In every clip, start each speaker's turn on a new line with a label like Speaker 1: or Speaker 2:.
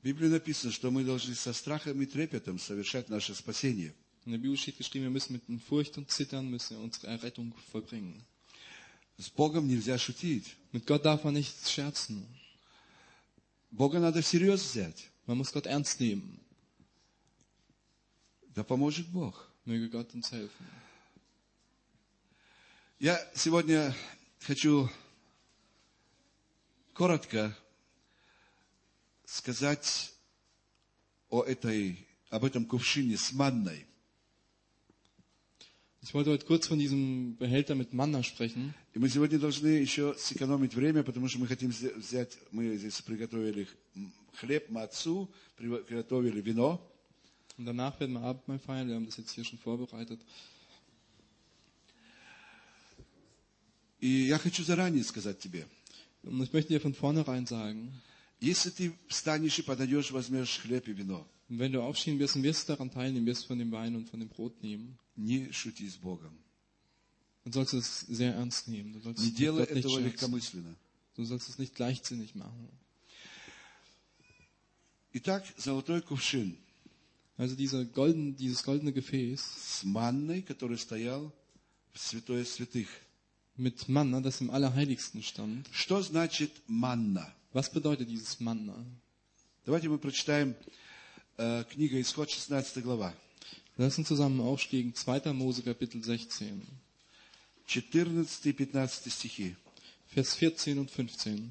Speaker 1: В Библии написано, что мы должны со страхом и трепетом совершать наше спасение.
Speaker 2: In der Bibel steht geschrieben, wir müssen mit Furcht und Zittern müssen wir unsere Errettung vollbringen.
Speaker 1: С Богом нельзя шутить.
Speaker 2: Mit Gott darf man nicht scherzen.
Speaker 1: Бога надо всерьез взять.
Speaker 2: Man muss Gott ernst nehmen.
Speaker 1: Да поможет Бог.
Speaker 2: Möge Gott uns helfen.
Speaker 1: Я сегодня хочу коротко сказать об этом кувшине с манной.
Speaker 2: Ich wollte heute kurz von diesem Behälter mit Manna sprechen.
Speaker 1: И мы сегодня должны еще сэкономить время, потому что мы хотим взять, мы здесь приготовили хлеб, мацу, приготовили вино.
Speaker 2: Und danach werden wir Abendmahl feiern. Wir haben das jetzt hier schon vorbereitet.
Speaker 1: И я хочу заранее сказать тебе,
Speaker 2: Und ich möchte dir von vornherein sagen,
Speaker 1: если ты встанешь и подойдешь, возьмешь хлеб и вино,
Speaker 2: wenn du aufstehen wirst und wirst daran teilnehmen, wirst von dem Wein und von dem Brot nehmen,
Speaker 1: не шути с Богом.
Speaker 2: dann sollst du es sehr ernst nehmen. Du sollst
Speaker 1: Не
Speaker 2: mit
Speaker 1: делай
Speaker 2: Gott nicht
Speaker 1: этого
Speaker 2: scherzen.
Speaker 1: легкомысленно.
Speaker 2: Du sollst es nicht leichtsinnig machen.
Speaker 1: Итак, золотой кувшин
Speaker 2: Also dieses goldene Gefäß
Speaker 1: с манной, который стоял в святое святых.
Speaker 2: mit Manna, das im Allerheiligsten stand.
Speaker 1: Что значит манна?
Speaker 2: Was bedeutet dieses Manna?
Speaker 1: Давайте мы прочитаем книга Исход, 16 глава.
Speaker 2: Lass uns zusammen aufstehen, 2. Mose, Kapitel 16,
Speaker 1: 14 и 15 стихи.
Speaker 2: Vers 14 und 15.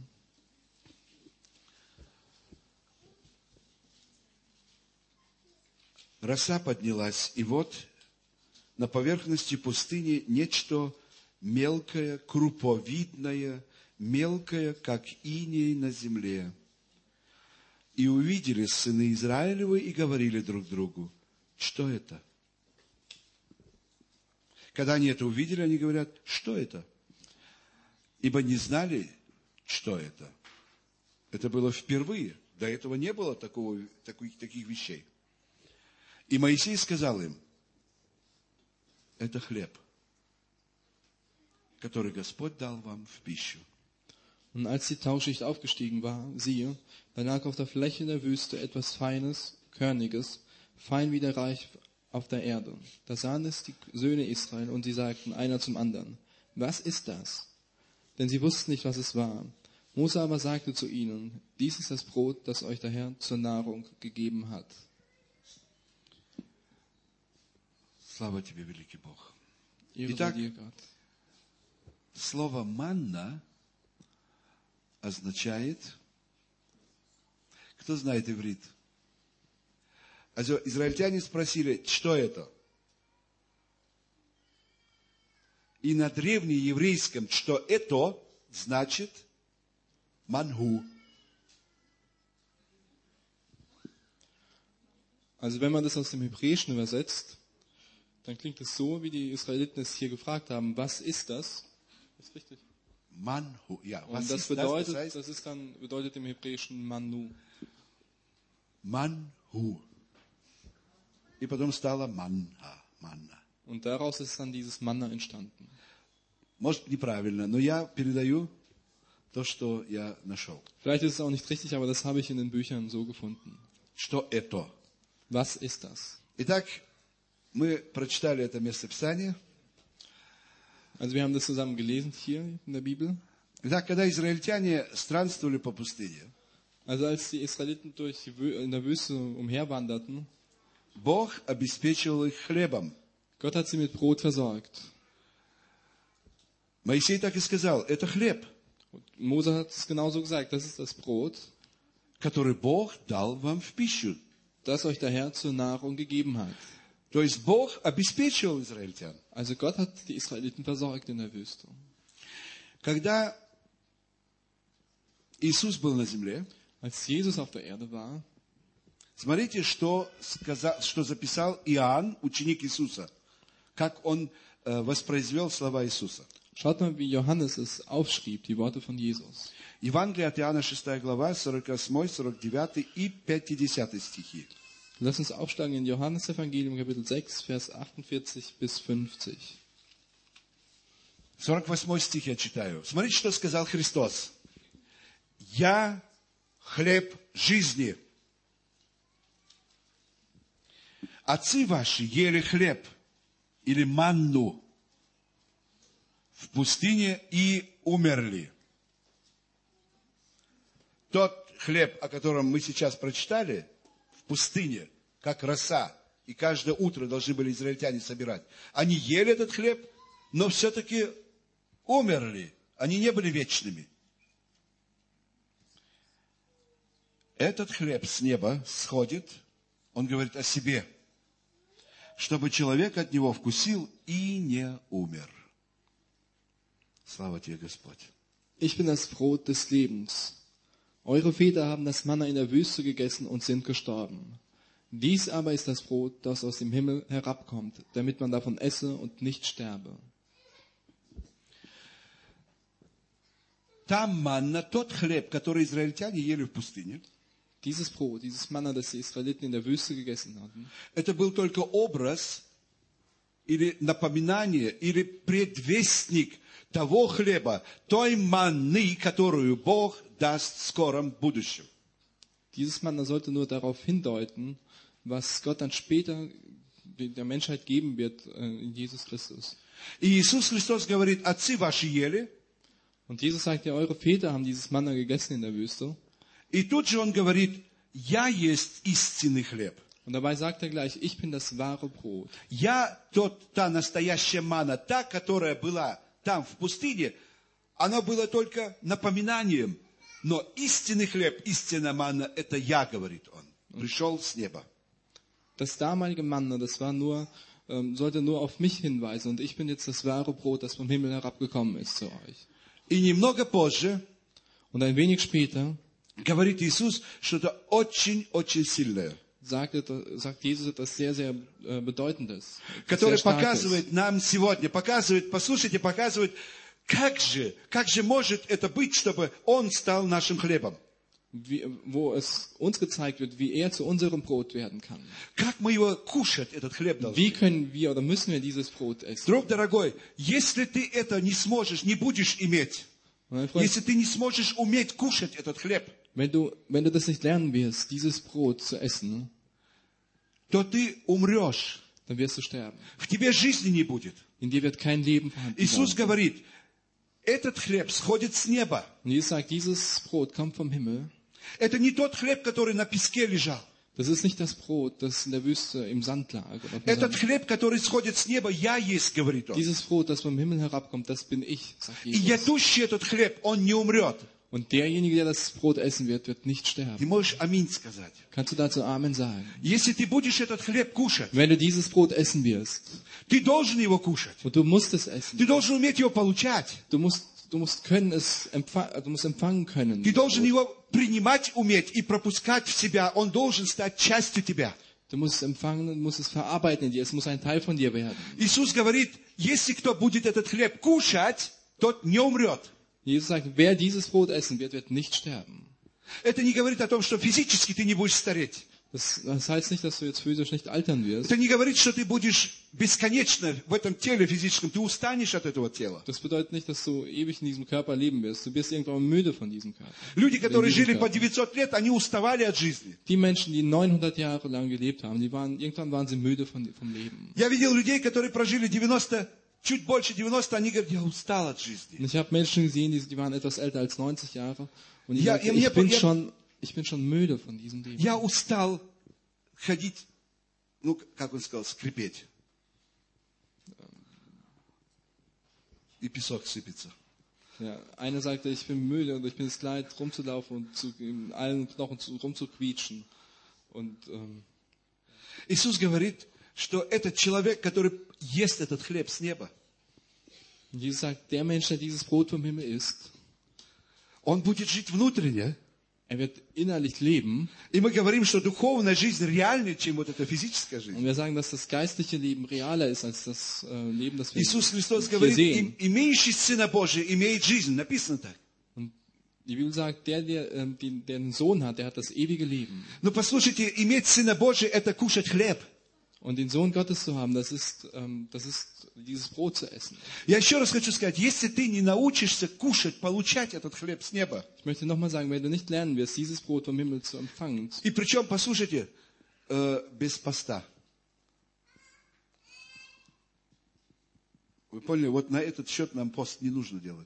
Speaker 1: Роса поднялась, и вот на поверхности пустыни нечто мелкое, круповидное, мелкое, как иней на земле. И увидели сыны Израилевы и говорили друг другу, что это? Когда они это увидели, они говорят, что это? Ибо не знали, что это. Это было впервые. До этого не было таких вещей. И Моисей сказал им, это хлеб, который Господь дал вам в пищу.
Speaker 2: Und als die Tauschicht aufgestiegen war, siehe, da lag auf der Fläche der Wüste etwas Feines, Körniges, fein wie der Reich auf der Erde. Da sahen es die Söhne Israel und sie sagten einer zum anderen, was ist das? Denn sie wussten nicht, was es war. Mose aber sagte zu ihnen, dies ist das Brot, das euch der Herr zur Nahrung gegeben hat.
Speaker 1: Слава тебе, великий Бог.
Speaker 2: Ehre sei
Speaker 1: Итак,
Speaker 2: dir, Gott.
Speaker 1: слово «манна» означает, кто знает иврит? Also, израильтяне спросили, что это? И на древнееврейском «что это» значит «манху».
Speaker 2: Also wenn man das aus dem Hebräischen übersetzt, dann klingt es so, wie die Israeliten es hier gefragt haben, was ist das? Ist richtig.
Speaker 1: Манху, ja. Was
Speaker 2: Und das
Speaker 1: ist
Speaker 2: bedeutet,
Speaker 1: das?
Speaker 2: das ist dann, bedeutet im Hebräischen Manu.
Speaker 1: Манху. И потом стало манна.
Speaker 2: Und daraus ist dann dieses Manna entstanden.
Speaker 1: Может, неправильно, но я передаю то, что я нашел.
Speaker 2: Vielleicht ist es auch nicht richtig, aber das habe ich in den Büchern so gefunden.
Speaker 1: Что это?
Speaker 2: Was ist das?
Speaker 1: Итак, мы прочитали это местописание.
Speaker 2: Also wir haben das zusammen gelesen hier in der Bibel.
Speaker 1: Итак, когда израильтяне странствовали по пустыне,
Speaker 2: Also als die Israeliten in der Wüste umherwanderten,
Speaker 1: Бог обеспечивал их хлебом.
Speaker 2: Gott hat sie mit Brot versorgt.
Speaker 1: Моисей так и сказал, это хлеб,
Speaker 2: Und Mose hat es genauso gesagt, das ist das Brot,
Speaker 1: который Бог дал вам в пищу.
Speaker 2: das euch der Herr zur Nahrung gegeben hat.
Speaker 1: То есть Бог обеспечивал израильтян.
Speaker 2: Also Gott hat die Israeliten versorgt in der Wüste.
Speaker 1: Когда Иисус был на земле,
Speaker 2: Als Jesus auf der Erde war,
Speaker 1: смотрите, что записал Иоанн, ученик Иисуса, как он воспроизвел слова Иисуса.
Speaker 2: schaut mal, wie Johannes es aufschrieb, die Worte von Jesus.
Speaker 1: Евангелие от Иоанна, 6 глава, 48, 49 и 50 стихи.
Speaker 2: Lass uns aufschlagen in Johannes Evangelium, Kapitel 6, Vers 48 bis 50.
Speaker 1: 48 стих я читаю. Смотрите, что сказал Христос. «Я хлеб жизни». Отцы ваши ели хлеб или манну в пустыне и умерли. Тот хлеб, о котором мы сейчас прочитали, в пустыне, как роса, и каждое утро должны были израильтяне собирать. Они ели этот хлеб, но все-таки умерли. Они не были вечными. Этот хлеб с неба сходит, он говорит о себе, чтобы человек от него вкусил и не умер. Слава тебе, Господь.
Speaker 2: Ich bin das Brot des Lebens. Eure Väter haben das Manna in der Wüste gegessen und sind gestorben. Dies aber ist das Brot, das aus dem Himmel herabkommt, damit man davon esse und nicht sterbe.
Speaker 1: Там манна, тот хлеб, который израильтяне ели в пустыне,
Speaker 2: Dieses Brot, dieses Manna, das die Israeliten in der Wüste gegessen hatten,
Speaker 1: это был только образ или напоминание, или предвестник того хлеба, той манны, которую Бог даст в скором будущем.
Speaker 2: dieses Manna sollte nur darauf hindeuten, was Gott dann später der Menschheit geben wird in Jesus Christus.
Speaker 1: И Иисус Христос говорит, отцы ваши ели,
Speaker 2: Und Jesus sagt ja, eure Väter haben dieses Manna gegessen in der Wüste.
Speaker 1: и тут же Он говорит, я есть истинный хлеб.
Speaker 2: Und dabei sagt er gleich, ich bin das wahre Brot.
Speaker 1: Я та настоящая манна, та, которая была там в пустыне, она была только напоминанием. Но истинный хлеб, истинная манна, это я, говорит Он. Пришел с неба.
Speaker 2: Das damalige Manna, das war nur, sollte nur auf mich hinweisen. Und ich bin jetzt das wahre Brot, das vom Himmel herabgekommen ist zu euch.
Speaker 1: И немного позже
Speaker 2: Und ein wenig später
Speaker 1: говорит Иисус что-то очень-очень сильное,
Speaker 2: sagt Jesus etwas sehr, sehr Bedeutendes.
Speaker 1: которое
Speaker 2: Sehr Starkes.
Speaker 1: показывает нам сегодня, послушайте, показывает, как же может это быть, чтобы Он стал нашим хлебом?
Speaker 2: Wo es uns gezeigt wird, wie er zu unserem Brot werden kann.
Speaker 1: Как мы его кушать, этот хлеб должны?
Speaker 2: Wie können wir oder müssen wir dieses Brot essen?
Speaker 1: Друг дорогой, если ты это не сможешь, не будешь иметь,
Speaker 2: Mein Freund,
Speaker 1: если ты не сможешь уметь кушать этот хлеб,
Speaker 2: wenn du das nicht lernen wirst, dieses Brot zu essen,
Speaker 1: то ты умрешь.
Speaker 2: dann wirst du sterben.
Speaker 1: В тебе жизни не будет.
Speaker 2: In dir wird kein Leben vorhanden
Speaker 1: Иисус
Speaker 2: sein.
Speaker 1: говорит, этот хлеб сходит с неба.
Speaker 2: Und Jesus sagt, dieses Brot kommt vom Himmel.
Speaker 1: Это не тот хлеб, который на песке лежал.
Speaker 2: Das ist nicht das Brot, das in der Wüste im Sand lag. Oder auf dem
Speaker 1: Этот
Speaker 2: Sand.
Speaker 1: хлеб, который сходит с неба, я есть, говорит Он.
Speaker 2: Dieses Brot, das vom Himmel herabkommt, das bin ich, sagt
Speaker 1: И
Speaker 2: Jesus.
Speaker 1: ядущий этот хлеб, он не умрет.
Speaker 2: Und derjenige, der das Brot essen wird nicht
Speaker 1: Ты
Speaker 2: sterben.
Speaker 1: можешь аминь сказать.
Speaker 2: Kannst du dazu Amen sagen?
Speaker 1: Если ты будешь этот хлеб кушать,
Speaker 2: Wenn du dieses Brot essen wirst,
Speaker 1: ты должен его кушать.
Speaker 2: und du musst es essen,
Speaker 1: Ты должен уметь его получать.
Speaker 2: du musst empfangen können.
Speaker 1: Ты должен его принимать, уметь и пропускать в себя. Он должен стать частью тебя.
Speaker 2: Du musst es empfangen und musst es verarbeiten in dir. Es muss ein Teil von dir werden.
Speaker 1: Иисус говорит, если кто будет этот хлеб кушать, тот не умрет.
Speaker 2: Jesus sagt, wer dieses Brot essen wird nicht sterben.
Speaker 1: Это не говорит о том, что физически ты не будешь стареть.
Speaker 2: Das heißt nicht, dass du jetzt physisch nicht altern wirst.
Speaker 1: Это не говорит, что ты будешь бесконечно в этом теле физическом. Ты устанешь от этого тела.
Speaker 2: Das bedeutet nicht, dass du ewig in diesem Körper leben wirst. Du wirst irgendwann müde von diesem Körper.
Speaker 1: Люди, которые
Speaker 2: In diesem
Speaker 1: жили по
Speaker 2: Körper.
Speaker 1: 900 лет, они уставали от жизни.
Speaker 2: Die Menschen, die 900 Jahre lang gelebt haben, irgendwann waren sie müde vom Leben.
Speaker 1: Я видел людей, которые прожили 90, чуть больше 90, они говорят, я устал от жизни.
Speaker 2: Und ich habe Menschen gesehen, die waren etwas älter als 90 Jahre. Und die
Speaker 1: Ja,
Speaker 2: sagten, ich bin schon müde von diesem Leben.
Speaker 1: Я устал ходить, ну, как он сказал, скрипеть. И песок сыпется.
Speaker 2: Ja, einer sagte, ich bin müde und ich bin es leid, rumzulaufen und in allen Knochen rumzuquietschen. Und
Speaker 1: Иисус говорит, что этот человек, который ест этот хлеб с неба,
Speaker 2: Jesus sagt, der Mensch, der dieses Brot vom Himmel isst,
Speaker 1: он будет жить внутренне.
Speaker 2: er wird innerlich leben.
Speaker 1: И мы говорим, что духовная жизнь реальнее, чем вот эта физическая жизнь.
Speaker 2: Und wir sagen, dass das geistliche Leben realer ist als das Leben, das wir
Speaker 1: Иисус Христос
Speaker 2: hier
Speaker 1: говорит,
Speaker 2: sehen.
Speaker 1: имеющий Сына Божия имеет жизнь. Написано так.
Speaker 2: Und die Bibel sagt, der einen Sohn hat, der hat das ewige Leben.
Speaker 1: Но послушайте, иметь Сына Божия – это кушать хлеб.
Speaker 2: Und den Sohn Gottes zu haben, das ist dieses Brot zu essen.
Speaker 1: Я еще раз хочу сказать, если ты не научишься кушать, получать этот хлеб с неба,
Speaker 2: Ich möchte nochmal sagen, wenn du nicht lernen wirst, dieses Brot vom Himmel zu empfangen,
Speaker 1: и причем, послушайте, без поста. Вы поняли, вот на этот счет нам пост не нужно делать.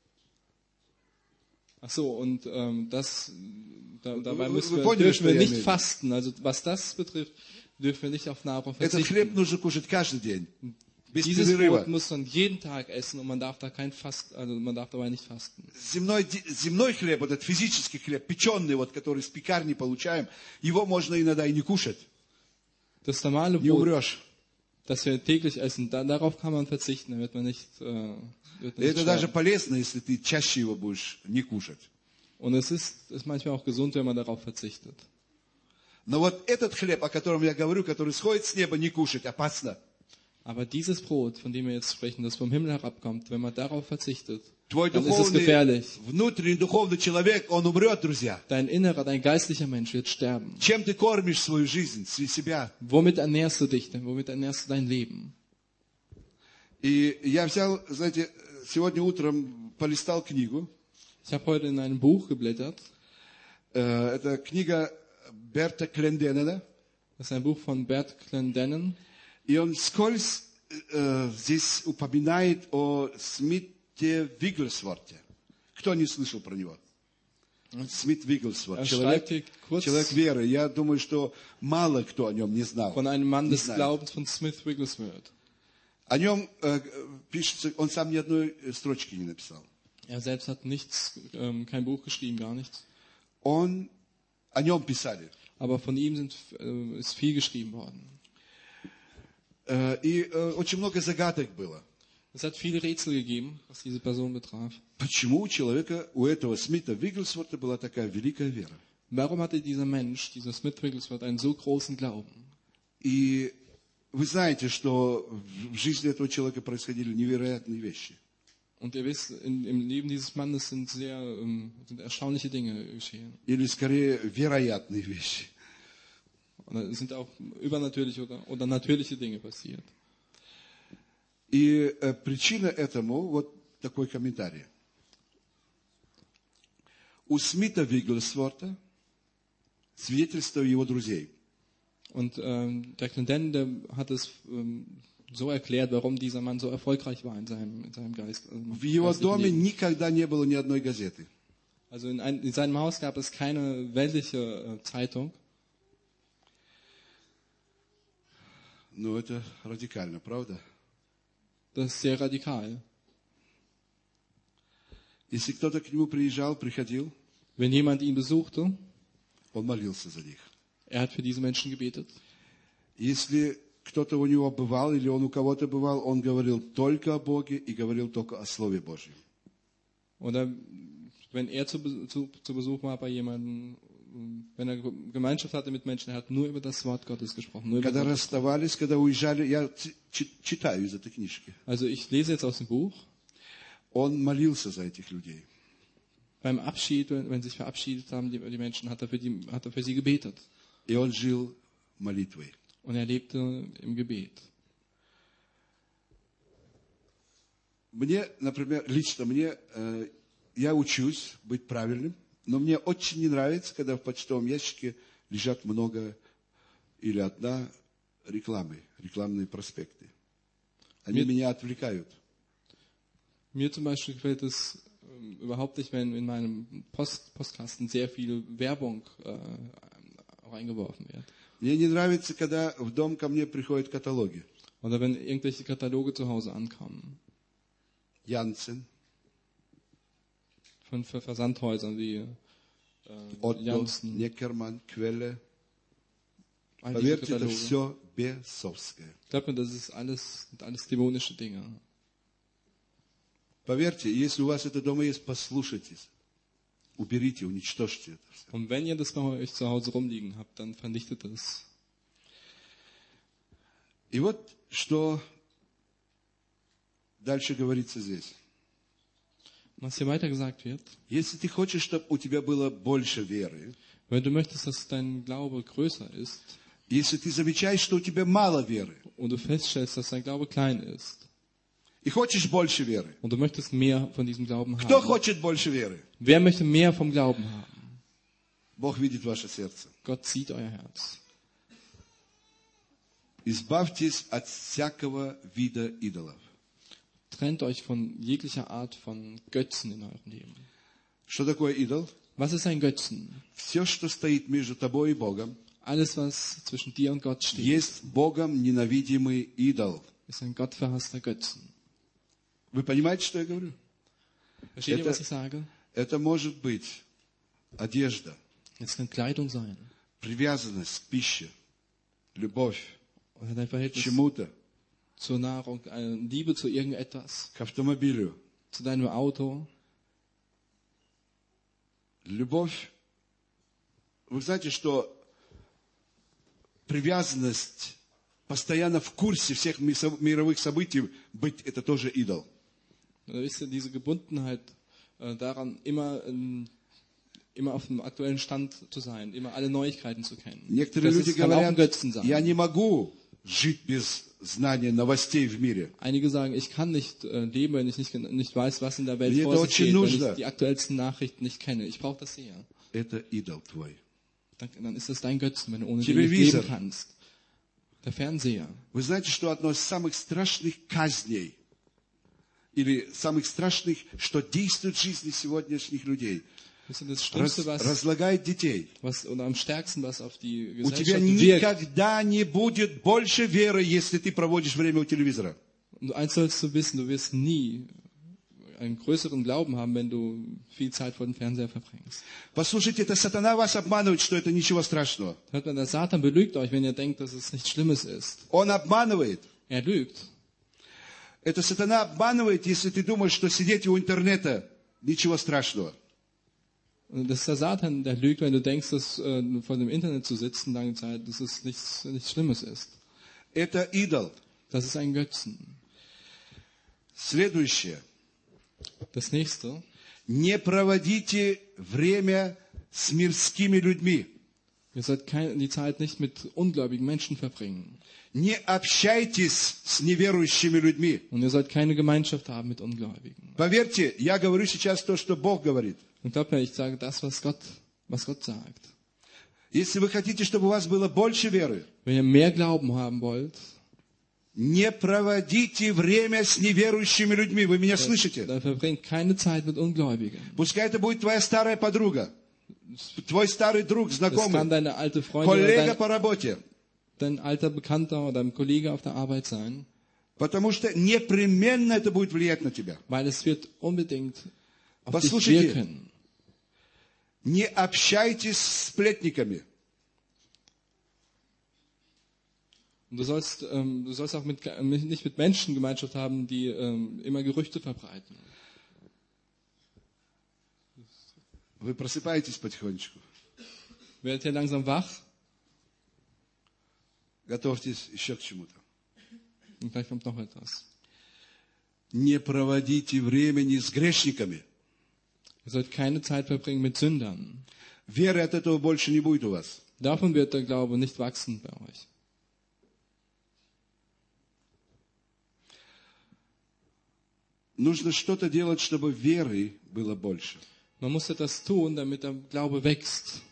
Speaker 2: Ach so, und dabei
Speaker 1: Вы поняли,
Speaker 2: dürfen
Speaker 1: что
Speaker 2: wir
Speaker 1: я
Speaker 2: nicht
Speaker 1: имею в виду?
Speaker 2: fasten. Also was das betrifft, dürfen wir nicht auf Nahrung
Speaker 1: Этот хлеб
Speaker 2: verzichten.
Speaker 1: нужно кушать каждый день, без
Speaker 2: Dieses
Speaker 1: перерыва.
Speaker 2: Brot muss man jeden Tag essen und man darf da man darf dabei nicht fasten.
Speaker 1: Земной хлеб, вот этот физический хлеб, печеный, вот, который с пекарни получаем, его можно иногда и не кушать.
Speaker 2: Das normale
Speaker 1: Не
Speaker 2: Brot,
Speaker 1: умрешь.
Speaker 2: das wir täglich essen, darauf kann man verzichten, da wird man nicht, wird
Speaker 1: И
Speaker 2: nicht
Speaker 1: это даже
Speaker 2: sterben.
Speaker 1: полезно, если ты чаще его будешь не кушать.
Speaker 2: Und es ist manchmal auch gesund, wenn man darauf verzichtet.
Speaker 1: Но вот этот хлеб, о котором я говорю, который сходит с неба, не кушать, опасно.
Speaker 2: Aber dieses Brot, von dem wir jetzt sprechen, das vom Himmel herabkommt, wenn man darauf verzichtet,
Speaker 1: Твой
Speaker 2: dann ist es
Speaker 1: духовный,
Speaker 2: gefährlich.
Speaker 1: внутренний духовный человек, он умрет, друзья.
Speaker 2: Dein innerer, dein geistlicher Mensch wird sterben.
Speaker 1: Чем ты кормишь свою жизнь, себя?
Speaker 2: Womit ernährst du dich denn? Womit ernährst du dein Leben?
Speaker 1: И я взял, знаете, сегодня утром полистал книгу.
Speaker 2: Ich habe heute in einem Buch geblättert.
Speaker 1: Это книга Берта Кленденена.
Speaker 2: Das ist ein Buch von Bert Clendennen.
Speaker 1: И он вскользь здесь упоминает о Смите Вигглсворте. Кто не слышал про него? Смит Вигглсворт.
Speaker 2: Schreibt hier kurz
Speaker 1: Человек веры. Я думаю, что мало кто о нем не знал.
Speaker 2: von einem Mann
Speaker 1: Не
Speaker 2: des
Speaker 1: знает.
Speaker 2: Glaubens von Smith Wigglesworth.
Speaker 1: О нем пишется, он сам ни одной строчки не написал.
Speaker 2: Er selbst hat nichts, kein Buch geschrieben, gar nichts.
Speaker 1: О нем писали.
Speaker 2: Aber von ihm ist viel geschrieben worden.
Speaker 1: И очень много загадок было.
Speaker 2: Es hat viele Rätsel gegeben, was diese Person betraf.
Speaker 1: Почему у человека, у этого Смита Вигглсворта была такая великая вера?
Speaker 2: Warum hatte dieser Mensch, dieser Smith Wigglesworth, einen so großen Glauben?
Speaker 1: И вы знаете, что в жизни этого человека происходили невероятные вещи.
Speaker 2: Und ihr wisst, im Leben dieses Mannes sind erstaunliche Dinge geschehen.
Speaker 1: Или скорее вероятные вещи.
Speaker 2: Und es sind auch übernatürliche oder natürliche Dinge passiert.
Speaker 1: И причина этому вот такой комментарий. У Смита Вигглсворта свидетельство его друзей.
Speaker 2: Und der Clendennen, der hat es so erklärt, warum dieser Mann so erfolgreich war in seinem Geist.
Speaker 1: В его доме никогда не было ни одной газеты.
Speaker 2: Also in seinem Haus gab es keine weltliche Zeitung.
Speaker 1: Ну, это радикально, правда?
Speaker 2: Das ist sehr radikal.
Speaker 1: Если кто-то к нему приходил,
Speaker 2: Wenn jemand ihn besuchte,
Speaker 1: он молился за них.
Speaker 2: er hat für diese Menschen gebetet.
Speaker 1: Если кто-то у него бывал или он у кого-то бывал, он говорил только о Боге и говорил только о Слове Божьем.
Speaker 2: Oder wenn er zu Besuch war bei jemandem, wenn er Gemeinschaft hatte mit Menschen, er hat nur über das Wort Gottes gesprochen. Nur über
Speaker 1: Когда
Speaker 2: Gott.
Speaker 1: расставались, когда уезжали, я читаю из этой книжки,
Speaker 2: Also ich lese jetzt aus dem Buch.
Speaker 1: он молился за этих людей.
Speaker 2: Beim Abschied, wenn sie sich verabschiedet haben, die Menschen, hat er für sie gebetet.
Speaker 1: И он жил молитвой.
Speaker 2: Und er lebte im Gebet.
Speaker 1: Мне, например, лично мне, я учусь быть правильным, но мне очень не нравится, когда в почтовом ящике лежат много или одна рекламы, рекламные проспекты. Они меня отвлекают.
Speaker 2: Mir zum Beispiel gefällt es überhaupt nicht, wenn in meinem Postkasten sehr viel Werbung reingeworfen wird.
Speaker 1: Мне не нравится, когда в дом ко мне приходят каталоги.
Speaker 2: Oder wenn irgendwelche Kataloge zu Hause ankommen.
Speaker 1: Janssen,
Speaker 2: Von Versandhäusern wie
Speaker 1: Otto,
Speaker 2: Janssen.
Speaker 1: Neckermann, Quelle.
Speaker 2: All diese
Speaker 1: Поверьте, это
Speaker 2: Kataloge.
Speaker 1: все бесовское.
Speaker 2: Glaubt mir, das sind alles dämonische Dinge.
Speaker 1: Поверьте, если у вас это дома есть, послушайтесь. Уберите, уничтожьте это все.
Speaker 2: Und wenn ihr das bei euch zu Hause rumliegen habt, dann vernichtet es.
Speaker 1: И вот что дальше говорится здесь.
Speaker 2: Was hier weiter gesagt wird,
Speaker 1: Если ты хочешь, чтобы у тебя было больше веры,
Speaker 2: wenn du möchtest, dass dein Glaube größer ist
Speaker 1: если ты замечаешь, что у тебя мало веры,
Speaker 2: und du feststellst, dass dein Glaube klein ist
Speaker 1: и хочешь больше веры,
Speaker 2: und du möchtest mehr von diesem Glauben
Speaker 1: кто
Speaker 2: haben.
Speaker 1: хочет больше веры?
Speaker 2: Wer möchte mehr vom Glauben haben?
Speaker 1: Бог видит ваше сердце.
Speaker 2: Gott sieht euer Herz.
Speaker 1: Избавьтесь от всякого вида идолов.
Speaker 2: trennt euch von jeglicher Art von Götzen in eurem Leben.
Speaker 1: Что такое идол?
Speaker 2: Was ist ein Götzen?
Speaker 1: Все, что стоит между тобой и Богом,
Speaker 2: Alles, was zwischen dir und Gott steht,
Speaker 1: есть Богом ненавидимый идол.
Speaker 2: ist ein gottverhasster Götzen.
Speaker 1: Вы понимаете, что я говорю?
Speaker 2: Versteht ihr, was ich sage?
Speaker 1: Это может быть одежда,
Speaker 2: Es kann Kleidung sein.
Speaker 1: привязанность к пище, любовь
Speaker 2: Oder dein
Speaker 1: к
Speaker 2: Verhältnis
Speaker 1: чему-то,
Speaker 2: zur Nahrung, eine Liebe zu irgendetwas,
Speaker 1: к автомобилю.
Speaker 2: zu deinem Auto.
Speaker 1: Любовь. Вы знаете, что привязанность, постоянно в курсе всех мировых событий быть, это тоже идол.
Speaker 2: Oder wisst ihr, diese Gebundenheit daran, immer auf dem aktuellen Stand zu sein, immer alle Neuigkeiten zu kennen.
Speaker 1: Некоторые люди
Speaker 2: kann auch ein
Speaker 1: говорят,
Speaker 2: Götzen sein.
Speaker 1: я не могу жить без знания новостей в мире.
Speaker 2: Einige sagen, ich kann nicht leben, wenn ich nicht weiß, was in der Welt
Speaker 1: Мне
Speaker 2: vor
Speaker 1: это
Speaker 2: sich
Speaker 1: очень
Speaker 2: geht, wenn
Speaker 1: нужно.
Speaker 2: ich die aktuellsten Nachrichten nicht kenne. Ich brauche das sehr.
Speaker 1: Это идол твой.
Speaker 2: Dann ist das dein Götzen, wenn du ohne den
Speaker 1: Телевизор.
Speaker 2: nicht leben kannst. Der Fernseher.
Speaker 1: Вы знаете, что одно из самых страшных казней или самых страшных, что действует в жизни сегодняшних людей,
Speaker 2: Wisst ihr, das Schlimmste,
Speaker 1: разлагает детей.
Speaker 2: oder am stärksten, was auf die
Speaker 1: У тебя
Speaker 2: Gesellschaft wirkt.
Speaker 1: никогда не будет больше веры, если ты проводишь время у телевизора.
Speaker 2: Und eins sollst du wissen, du wirst nie einen größeren Glauben haben, wenn du viel Zeit vor dem Fernseher verbringst.
Speaker 1: Послушайте, это сатана вас обманывает, что это ничего страшного.
Speaker 2: Hört man, der Satan belügt euch, wenn ihr denkt, dass es nichts Schlimmes ist.
Speaker 1: Он обманывает.
Speaker 2: Er lügt.
Speaker 1: Это сатана обманывает, если ты думаешь, что сидеть у интернета ничего страшного.
Speaker 2: Und das ist der Satan, der lügt, wenn du denkst, dass vor dem Internet zu sitzen lange Zeit, dass es nichts Schlimmes ist.
Speaker 1: Это идол.
Speaker 2: Das ist ein Götzen.
Speaker 1: Следующее.
Speaker 2: Das nächste.
Speaker 1: Не проводите время с мирскими людьми.
Speaker 2: Ihr sollt die Zeit nicht mit ungläubigen Menschen verbringen.
Speaker 1: Не общайтесь с неверующими людьми.
Speaker 2: Und ihr sollt keine Gemeinschaft haben mit Ungläubigen.
Speaker 1: Поверьте, я говорю сейчас то, что Бог говорит.
Speaker 2: Und glaubt mir, ich sage das, was Gott sagt.
Speaker 1: Если вы хотите, чтобы у вас было больше веры,
Speaker 2: Wenn ihr mehr Glauben haben wollt,
Speaker 1: не проводите время с неверующими людьми. Вы меня слышите?
Speaker 2: dann verbringt keine Zeit mit Ungläubigen.
Speaker 1: Пускай это будет твоя старая подруга, твой старый друг,
Speaker 2: Das kann
Speaker 1: знакомый,
Speaker 2: deine alte Freundin
Speaker 1: коллега
Speaker 2: oder
Speaker 1: по работе.
Speaker 2: dein alter Bekannter oder ein Kollege auf der Arbeit sein,
Speaker 1: Потому что непременно это будет влиять на тебя.
Speaker 2: weil es wird unbedingt auf dich
Speaker 1: Послушайте,
Speaker 2: wirken.
Speaker 1: не общайтесь с сплетниками.
Speaker 2: Und du sollst auch nicht mit Menschen Gemeinschaft haben, die immer Gerüchte verbreiten.
Speaker 1: Вы просыпаетесь потихонечку.
Speaker 2: Werdet ihr langsam wach
Speaker 1: Готовьтесь еще к чему-то.
Speaker 2: und gleich kommt noch etwas.
Speaker 1: Не проводите времени с грешниками.
Speaker 2: Ihr sollt keine Zeit verbringen mit Sündern.
Speaker 1: Веры от этого больше не будет у вас.
Speaker 2: Davon wird der Glaube nicht wachsen bei euch.
Speaker 1: Нужно что-то делать, чтобы веры было больше.
Speaker 2: Man muss etwas tun, damit der Glaube wächst.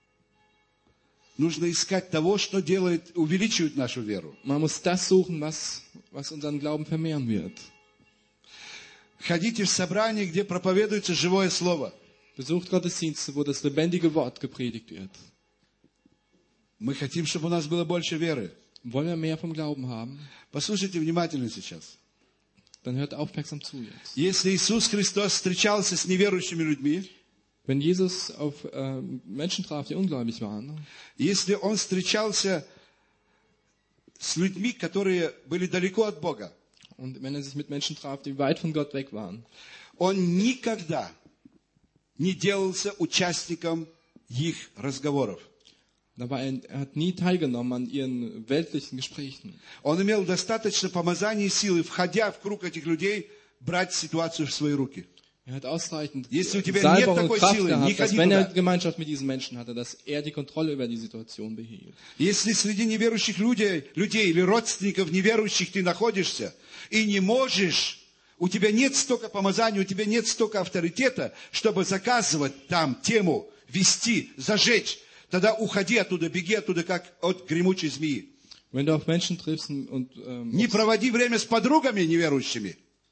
Speaker 1: Нужно искать того, что увеличивает нашу веру.
Speaker 2: Man muss das suchen, was unseren Glauben vermehren wird.
Speaker 1: Ходите в собрание, где проповедуется живое слово.
Speaker 2: Besucht Gottesdienste, wo das lebendige Wort gepredigt wird.
Speaker 1: Мы хотим, чтобы у нас было больше веры.
Speaker 2: Wollen wir mehr vom Glauben haben?
Speaker 1: Послушайте внимательно сейчас.
Speaker 2: Dann hört aufmerksam zu jetzt.
Speaker 1: Если Иисус Христос встречался с неверующими людьми,
Speaker 2: Wenn Jesus auf Menschen traf, die ungläubig waren,
Speaker 1: если Он встречался с людьми, которые были далеко от Бога,
Speaker 2: und wenn er sich mit Menschen traf, die weit von Gott weg waren,
Speaker 1: Он никогда не делался участником их разговоров.
Speaker 2: er hat nie teilgenommen an ihren weltlichen Gesprächen.
Speaker 1: Он имел достаточно помазания и силы, входя в круг этих людей, брать ситуацию в свои руки.
Speaker 2: Er hat ausreichend
Speaker 1: Если у тебя нет
Speaker 2: Salbung und
Speaker 1: такой
Speaker 2: Kraft
Speaker 1: силы, не
Speaker 2: gehabt, dass
Speaker 1: ходи
Speaker 2: wenn er
Speaker 1: туда.
Speaker 2: Gemeinschaft mit diesen Menschen hatte, dass er die Kontrolle über die Situation behielt.
Speaker 1: Если среди неверующих людей или родственников неверующих ты находишься и не можешь, у тебя нет столько помазания, у тебя нет столько авторитета, чтобы заказывать там тему, вести, зажечь, тогда уходи оттуда, беги оттуда, как от гремучей змеи.
Speaker 2: Wenn du auf Menschen triffst und
Speaker 1: Не проводи время с подругами неверующими.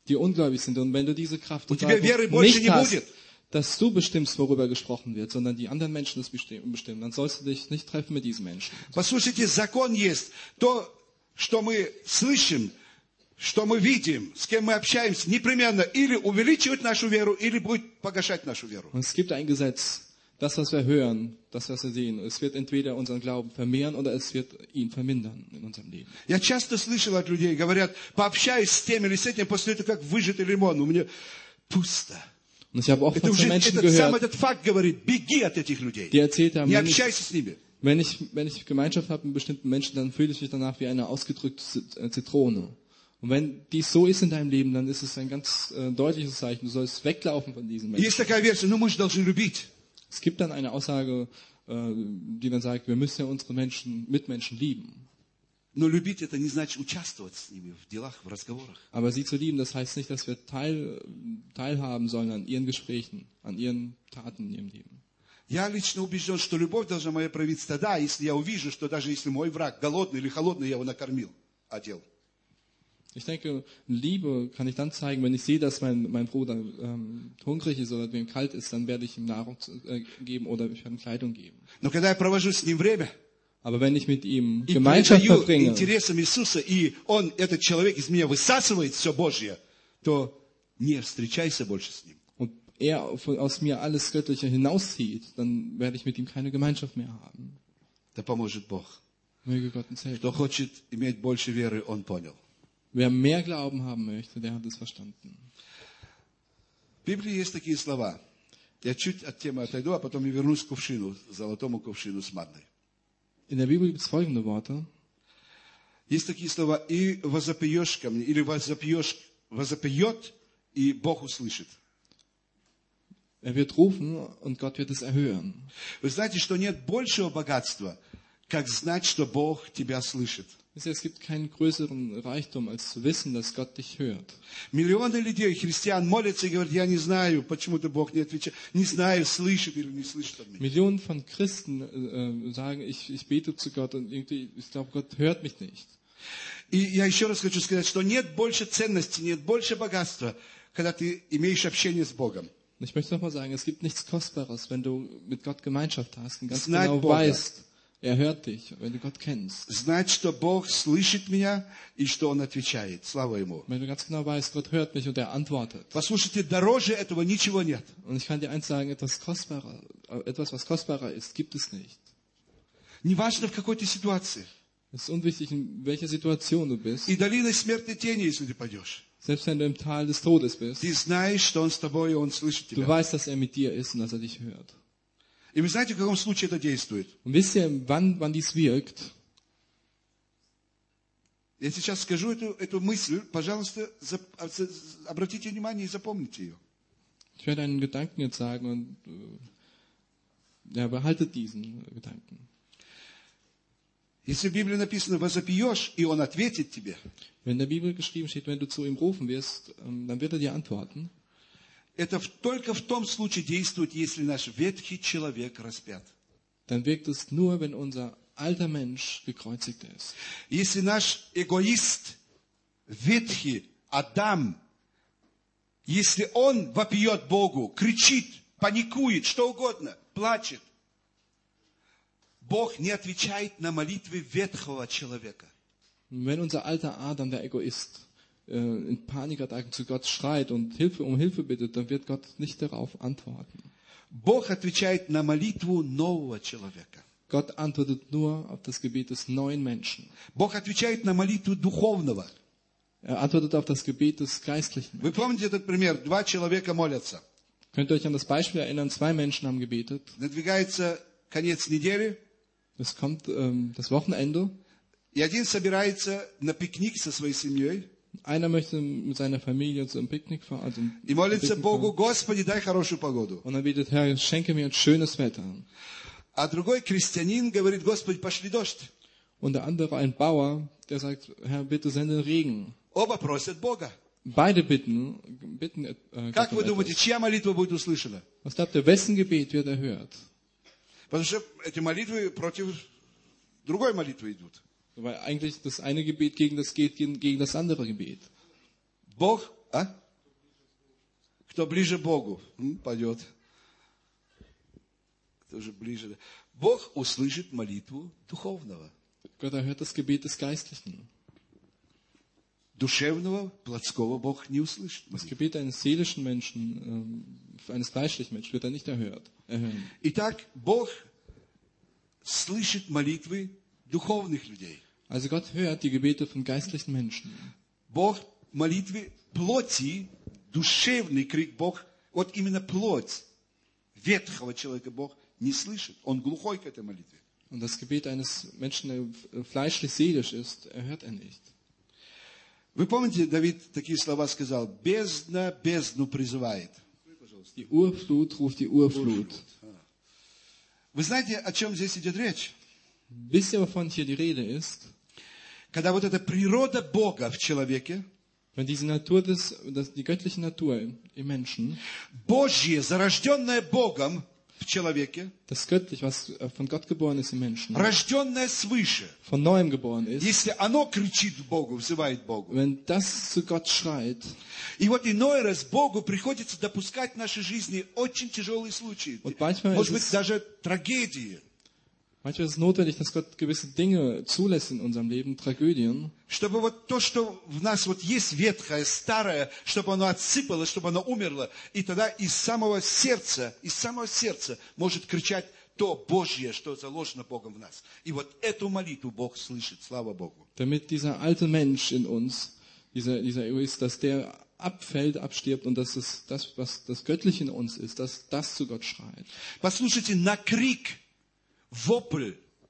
Speaker 2: die ungläubig sind. Und wenn du diese Kraft
Speaker 1: У
Speaker 2: und
Speaker 1: тебя
Speaker 2: Salbung
Speaker 1: веры больше
Speaker 2: nicht
Speaker 1: не
Speaker 2: hast,
Speaker 1: будет.
Speaker 2: dass du bestimmst, worüber gesprochen wird, sondern die anderen Menschen das bestimmen, dann sollst du dich nicht treffen mit diesen Menschen.
Speaker 1: Послушайте, закон есть. То, что мы слышим, что мы видим, с кем мы общаемся, непременно или увеличивает нашу веру, или будет погашать нашу веру.
Speaker 2: Und es gibt ein Gesetz, das, was wir hören, das, was wir sehen, es wird entweder unseren Glauben vermehren oder es wird ihn vermindern in unserem Leben.
Speaker 1: Я часто слышал от людей, говорят, пообщаюсь с тем или с этим, после этого как выжатый лимон, у меня пусто.
Speaker 2: Und ich habe oft
Speaker 1: Это
Speaker 2: von
Speaker 1: уже
Speaker 2: Menschen
Speaker 1: сам
Speaker 2: gehört,
Speaker 1: этот факт говорит, беги от этих людей.
Speaker 2: die erzählt haben,
Speaker 1: Не общайся с ними.
Speaker 2: wenn ich Gemeinschaft habe mit bestimmten Menschen, dann fühle ich mich danach wie eine ausgedrückte Zitrone. Und wenn dies so ist in deinem Leben, dann ist es ein ganz deutliches Zeichen. Du sollst weglaufen von diesen Menschen.
Speaker 1: Есть такая версия, ну мы же должны любить.
Speaker 2: Es gibt dann eine Aussage, die dann sagt, wir müssen ja unsere Mitmenschen lieben.
Speaker 1: Но любить это не значит участвовать с ними в делах, в разговорах.
Speaker 2: Aber sie zu lieben, das heißt nicht, dass wir teilhaben sollen an ihren Gesprächen, an ihren Taten in ihrem Leben.
Speaker 1: Я лично убежден, что любовь должна моя проявиться тогда, если я увижу, что даже если мой враг голодный или холодный, я его накормил, одел.
Speaker 2: Ich denke, Liebe kann ich dann zeigen, wenn ich sehe, dass mein Bruder hungrig ist oder ihm kalt ist, dann werde ich ihm Nahrung geben oder ich werde ihm Kleidung geben.
Speaker 1: Но когда я провожу с ним время,
Speaker 2: Aber wenn ich mit ihm
Speaker 1: и
Speaker 2: Gemeinschaft
Speaker 1: передаю
Speaker 2: verbringe
Speaker 1: интересам Иисуса, и он, этот человек, из меня высасывает все Божье, то не встречайся больше с ним.
Speaker 2: und er aus mir alles Göttliche hinauszieht, dann werde ich mit ihm keine Gemeinschaft mehr haben.
Speaker 1: Да поможет Бог.
Speaker 2: Möge Gott uns helfen.
Speaker 1: Кто хочет иметь больше веры, он понял.
Speaker 2: Wer mehr Glauben haben möchte, der hat es verstanden.
Speaker 1: В Библии есть такие слова. Я чуть от темы отойду, а потом я вернусь к кувшину, золотому кувшину с манной.
Speaker 2: In der Bibel gibt es folgende Worte.
Speaker 1: Есть такие слова. И возопьешь ко мне, или возопьет, и Бог услышит.
Speaker 2: Er wird rufen und Gott wird es erhören.
Speaker 1: Вы знаете, что нет большего богатства, как знать, что Бог тебя слышит.
Speaker 2: Es gibt keinen größeren Reichtum, als zu wissen, dass Gott dich hört.
Speaker 1: Миллионы людей, христиан, молятся и говорят, я не знаю, почему-то Бог не отвечает. Не знаю, слышит или не слышит он меня.
Speaker 2: Millionen von Christen sagen, ich bete zu Gott und irgendwie, ich glaube, Gott hört mich nicht.
Speaker 1: И я еще раз хочу сказать, что нет больше ценности, нет больше богатства, когда ты имеешь общение с Богом.
Speaker 2: Und ich möchte noch mal sagen, es gibt nichts Kostbares, wenn du mit Gott Gemeinschaft hast und ganz
Speaker 1: Знать
Speaker 2: genau
Speaker 1: Бога.
Speaker 2: weißt, er hört dich, wenn du Gott kennst.
Speaker 1: Знать, что Бог слышит меня и что Он отвечает. Слава Ему.
Speaker 2: Wenn du ganz genau weißt, Gott hört mich und er antwortet.
Speaker 1: Послушайте, дороже этого ничего нет.
Speaker 2: Und ich kann dir eins sagen, etwas, was kostbarer ist, gibt es nicht.
Speaker 1: Неважно, в какой ты ситуации.
Speaker 2: Es ist unwichtig, in welcher Situation du bist.
Speaker 1: И долиной смертной тени, если ты пойдешь.
Speaker 2: Selbst wenn du im Tal des Todes bist.
Speaker 1: Ты знаешь, что Он с тобой, и Он слышит
Speaker 2: Du
Speaker 1: тебя.
Speaker 2: weißt, dass er mit dir ist und dass er dich hört.
Speaker 1: И вы знаете, в каком случае это действует?
Speaker 2: Und wisst ihr, wann dies wirkt?
Speaker 1: Я сейчас скажу эту мысль, пожалуйста, обратите внимание и запомните ее.
Speaker 2: Ich werde einen Gedanken jetzt sagen und behaltet diesen Gedanken.
Speaker 1: Если в Библии написано «возопьешь», и Он ответит тебе,
Speaker 2: Wenn in der Bibel geschrieben steht, wenn du zu ihm rufen wirst, dann wird er dir antworten.
Speaker 1: это только в том случае действует, если наш ветхий человек распят.
Speaker 2: Dann wirkt es nur, wenn unser alter Mensch gekreuzigt ist.
Speaker 1: Если наш эгоист, ветхий Адам, если он вопьет Богу, кричит, паникует, что угодно, плачет, Бог не отвечает на молитвы ветхого человека.
Speaker 2: Und wenn unser alter Adam, der Egoist, in Panikattacken zu Gott schreit und um Hilfe bittet, dann wird Gott nicht darauf antworten.
Speaker 1: Бог отвечает на молитву нового человека.
Speaker 2: Gott antwortet nur auf das Gebet des neuen Menschen.
Speaker 1: Бог отвечает на молитву духовного.
Speaker 2: Er antwortet auf das Gebet des geistlichen
Speaker 1: Вы
Speaker 2: Menschen.
Speaker 1: помните этот пример? Два человека молятся.
Speaker 2: Könnt ihr euch an das Beispiel erinnern? 2 Menschen haben gebetet.
Speaker 1: Надвигается конец недели,
Speaker 2: Es kommt das Wochenende.
Speaker 1: и один собирается на пикник со своей семьей
Speaker 2: Einer möchte mit seiner Familie zu einem Picknick fahren. Also
Speaker 1: и молится Богу: Господи, дай хорошую погоду.
Speaker 2: und er betet, Herr, schenke mir ein schönes Wetter.
Speaker 1: А другой крестьянин говорит: Господи, пошли дождь.
Speaker 2: Und der andere, ein Bauer, der sagt, Herr, bitte sende Regen.
Speaker 1: Оба просят Бога.
Speaker 2: Beide bitten
Speaker 1: Как
Speaker 2: Gott
Speaker 1: вы
Speaker 2: um
Speaker 1: думаете,
Speaker 2: etwas.
Speaker 1: чья молитва будет услышана?
Speaker 2: Was glaubt ihr, wessen Gebet wird erhört?
Speaker 1: Потому что эти молитвы против другой молитвы идут.
Speaker 2: Weil eigentlich das eine Gebet gegen das andere Gebet.
Speaker 1: Бог А? Кто ближе к Богу, пойдет. Кто же ближе? Бог услышит молитву духовного.
Speaker 2: Gott erhört das Gebet des Geistlichen.
Speaker 1: Душевного, плотского Бог не услышит.
Speaker 2: Das Gebet eines seelischen Menschen, eines fleischlichen Menschen wird er nicht erhören.
Speaker 1: Итак, Бог слышит молитвы духовных людей.
Speaker 2: Also Gott hört die Gebete von geistlichen Menschen.
Speaker 1: Бог молитвы плоти, душевный крик Бог, вот именно плоть ветхого человека Бог не слышит. Он глухой к этой молитве.
Speaker 2: Und das Gebet eines Menschen, der fleischlich-seelisch ist, erhört er nicht.
Speaker 1: Вы помните, Давид такие слова сказал: бездна бездну призывает.
Speaker 2: Die Urflut ruft die Urflut.
Speaker 1: Вы знаете, о чем здесь идет речь?
Speaker 2: Wisst ihr, wovon hier die Rede ist?
Speaker 1: Когда вот эта природа Бога в человеке,
Speaker 2: Wenn diese Natur die göttliche Natur im Menschen,
Speaker 1: Божье, зарожденное Богом в человеке,
Speaker 2: das göttlich, was von Gott geboren ist im Menschen,
Speaker 1: рожденное свыше,
Speaker 2: von neuem geboren ist,
Speaker 1: если оно кричит Богу, взывает Богу,
Speaker 2: wenn das zu Gott schreit,
Speaker 1: и вот иной раз Богу приходится допускать в нашей жизни очень тяжелые случаи,
Speaker 2: Und manchmal
Speaker 1: может
Speaker 2: ist
Speaker 1: быть,
Speaker 2: es-
Speaker 1: даже трагедии,
Speaker 2: manchmal ist es notwendig, dass Gott gewisse Dinge zulässt in unserem Leben, Tragödien,
Speaker 1: чтобы вот то, что в нас вот есть ветхое, старое, чтобы оно отсыпалось, чтобы оно умерло, и тогда из самого сердца может кричать то Божье, что заложено Богом в нас. И вот эту молитву Бог слышит, слава Богу.
Speaker 2: damit dieser alte Mensch in uns, dieser Egoist, dass der abfällt, abstirbt und dass es das, was das Göttliche in uns ist, dass das zu Gott schreit.
Speaker 1: Послушайте, на крик, вопль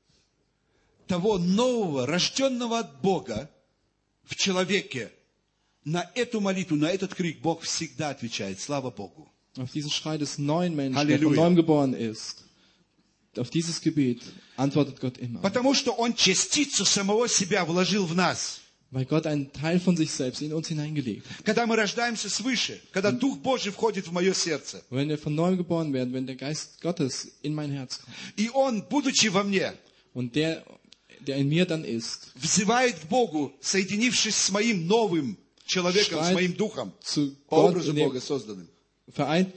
Speaker 1: того нового, рожденного от Бога в человеке, на эту молитву, на этот крик Бог всегда отвечает. Слава Богу.
Speaker 2: Auf diesen Schrei des neuen Menschen, der
Speaker 1: Halleluja.
Speaker 2: von neuem geboren ist, auf dieses Gebet antwortet Gott immer.
Speaker 1: Потому что Он частицу самого себя вложил в нас.
Speaker 2: Weil Gott einen Teil von sich selbst in uns hineingelegt hat.
Speaker 1: Когда мы рождаемся свыше, когда Дух Божий входит в мое сердце,
Speaker 2: Und wenn wir von neuem geboren werden, wenn der Geist Gottes in mein Herz kommt
Speaker 1: и Он, будучи во мне,
Speaker 2: und der in mir dann ist,
Speaker 1: взывает к Богу, соединившись с моим новым человеком, с
Speaker 2: Schreit
Speaker 1: моим духом,
Speaker 2: zu
Speaker 1: по
Speaker 2: Gott,
Speaker 1: образу
Speaker 2: in dem-
Speaker 1: Бога созданным.
Speaker 2: vereint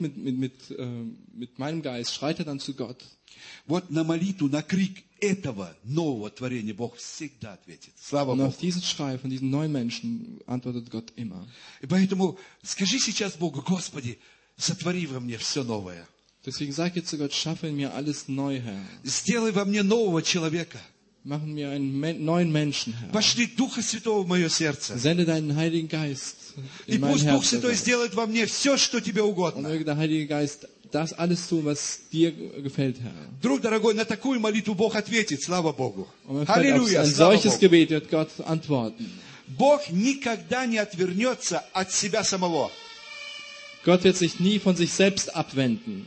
Speaker 2: mit meinem Geist, schreit er dann zu Gott.
Speaker 1: Вот на молитву, на крик этого нового творения Бог всегда ответит. Слава
Speaker 2: Und
Speaker 1: Богу.
Speaker 2: auf diesen Schrei von diesen neuen Menschen antwortet Gott immer.
Speaker 1: И поэтому скажи сейчас Богу: Господи, сотвори во мне все новое.
Speaker 2: Deswegen sag jetzt zu Gott, schaffe in mir alles neu, Herr.
Speaker 1: Сделай во мне нового человека.
Speaker 2: Machen mir einen neuen Menschen, Herr.
Speaker 1: Пошли Духа Святого в мое сердце.
Speaker 2: Sende deinen Heiligen Geist
Speaker 1: И
Speaker 2: in mein
Speaker 1: пусть Дух
Speaker 2: Herz.
Speaker 1: Святой
Speaker 2: Herr.
Speaker 1: сделает во мне все, что тебе
Speaker 2: Und
Speaker 1: угодно.
Speaker 2: möge der Heilige Geist das alles tun, was dir gefällt, Herr.
Speaker 1: Друг дорогой, на такую молитву Бог ответит. Слава Богу.
Speaker 2: Und auf
Speaker 1: Аллилуйя.
Speaker 2: ein
Speaker 1: Слава
Speaker 2: solches
Speaker 1: Богу.
Speaker 2: Gebet wird Gott antworten.
Speaker 1: Бог никогда не отвернется от себя самого.
Speaker 2: Gott wird sich nie von sich selbst abwenden.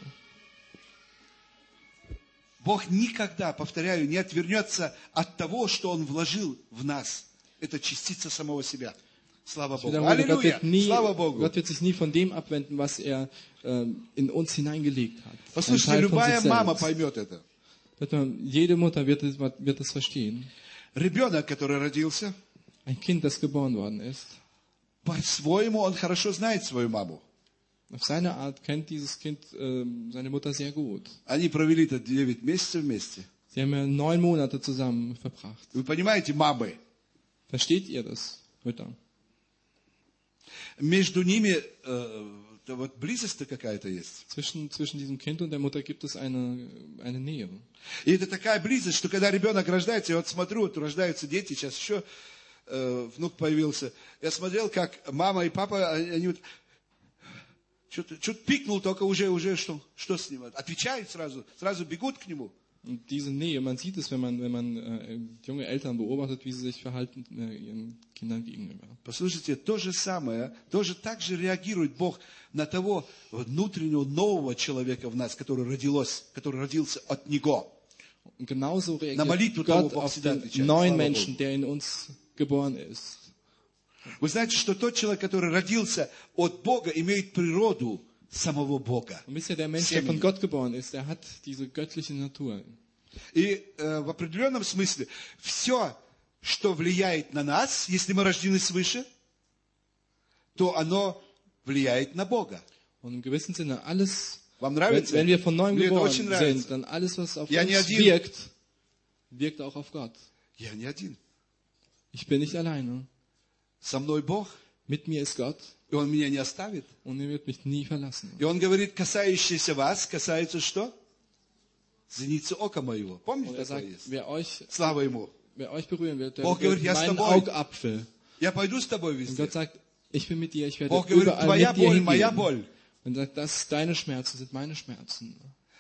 Speaker 1: Бог никогда, повторяю, не отвернется от того, что Он вложил в нас. Это частица самого себя. Слава
Speaker 2: Ich
Speaker 1: Богу.
Speaker 2: wiederhole,
Speaker 1: Аллилуйя. Слава Богу.
Speaker 2: Gott wird sich nie von dem abwenden, was er in uns hineingelegt hat. Ein
Speaker 1: Послушайте,
Speaker 2: Teil von
Speaker 1: любая
Speaker 2: sich
Speaker 1: мама
Speaker 2: selbst.
Speaker 1: поймет это.
Speaker 2: Jede Mutter wird es verstehen.
Speaker 1: Ребенок, который родился,
Speaker 2: Ein Kind, das geboren worden ist,
Speaker 1: по-своему он хорошо знает свою маму.
Speaker 2: auf seine Art kennt dieses Kind seine Mutter sehr gut.
Speaker 1: Они провели-то 9 месяцев вместе.
Speaker 2: Sie haben ja 9 Monate zusammen verbracht.
Speaker 1: Вы понимаете, мамы,
Speaker 2: Versteht ihr das, Mütter?
Speaker 1: между ними вот близость-то какая-то есть.
Speaker 2: Zwischen diesem Kind und der Mutter gibt es eine Nähe.
Speaker 1: И это такая близость, что когда ребенок рождается, я вот смотрю, вот рождаются дети, сейчас еще внук появился. Я смотрел, как мама и папа, они вот что-то пикнул, только уже что с ним? Отвечают сразу бегут к нему.
Speaker 2: Und diese Nähe, man sieht es, wenn man junge Eltern beobachtet, wie sie sich verhalten ihren Kindern gegenüber.
Speaker 1: Послушайте, то же самое, так же реагирует Бог на того внутреннего нового человека в нас, который родился от Него.
Speaker 2: Und genauso
Speaker 1: На молитву
Speaker 2: reagiert
Speaker 1: того
Speaker 2: Gott
Speaker 1: Бог
Speaker 2: auf
Speaker 1: всегда
Speaker 2: den
Speaker 1: отвечает.
Speaker 2: neuen
Speaker 1: Слава
Speaker 2: Menschen,
Speaker 1: Богу.
Speaker 2: der in uns geboren ist.
Speaker 1: Вы знаете, что тот человек, который родился от Бога, имеет природу самого Бога.
Speaker 2: Und wisst ihr, der Mensch, der von Gott geboren ist, der hat diese göttliche Natur.
Speaker 1: И в определенном смысле все, что влияет на нас, если мы рождены свыше, то оно влияет на Бога.
Speaker 2: Und im gewissen Sinne alles,
Speaker 1: Вам
Speaker 2: wenn
Speaker 1: нравится?
Speaker 2: wir von neuem
Speaker 1: Мне это
Speaker 2: geboren
Speaker 1: очень нравится.
Speaker 2: sind, dann alles, was auf
Speaker 1: Я не
Speaker 2: uns
Speaker 1: один.
Speaker 2: wirkt, wirkt auch auf Gott.
Speaker 1: Я не один.
Speaker 2: Ich bin nicht alleine.
Speaker 1: Со мной Бог,
Speaker 2: Mit mir ist Gott
Speaker 1: и Он меня не оставит.
Speaker 2: und er wird mich nie verlassen.
Speaker 1: И Он говорит, касающийся вас, касается что? Зеницы ока моего.
Speaker 2: Und
Speaker 1: Помните,
Speaker 2: er
Speaker 1: такое
Speaker 2: sagt,
Speaker 1: есть? Слава Ему.
Speaker 2: wer euch berühren wird, der
Speaker 1: Бог
Speaker 2: wird
Speaker 1: говорит, я с
Speaker 2: meinen
Speaker 1: тобой.
Speaker 2: Augapfel.
Speaker 1: Я пойду с тобой
Speaker 2: Und
Speaker 1: везде.
Speaker 2: Gott sagt, ich bin mit dir, ich werde
Speaker 1: Бог говорит,
Speaker 2: überall
Speaker 1: твоя
Speaker 2: mit dir
Speaker 1: боль, моя
Speaker 2: hingehen.
Speaker 1: боль.
Speaker 2: Und sagt, das deine Schmerzen sind meine Schmerzen.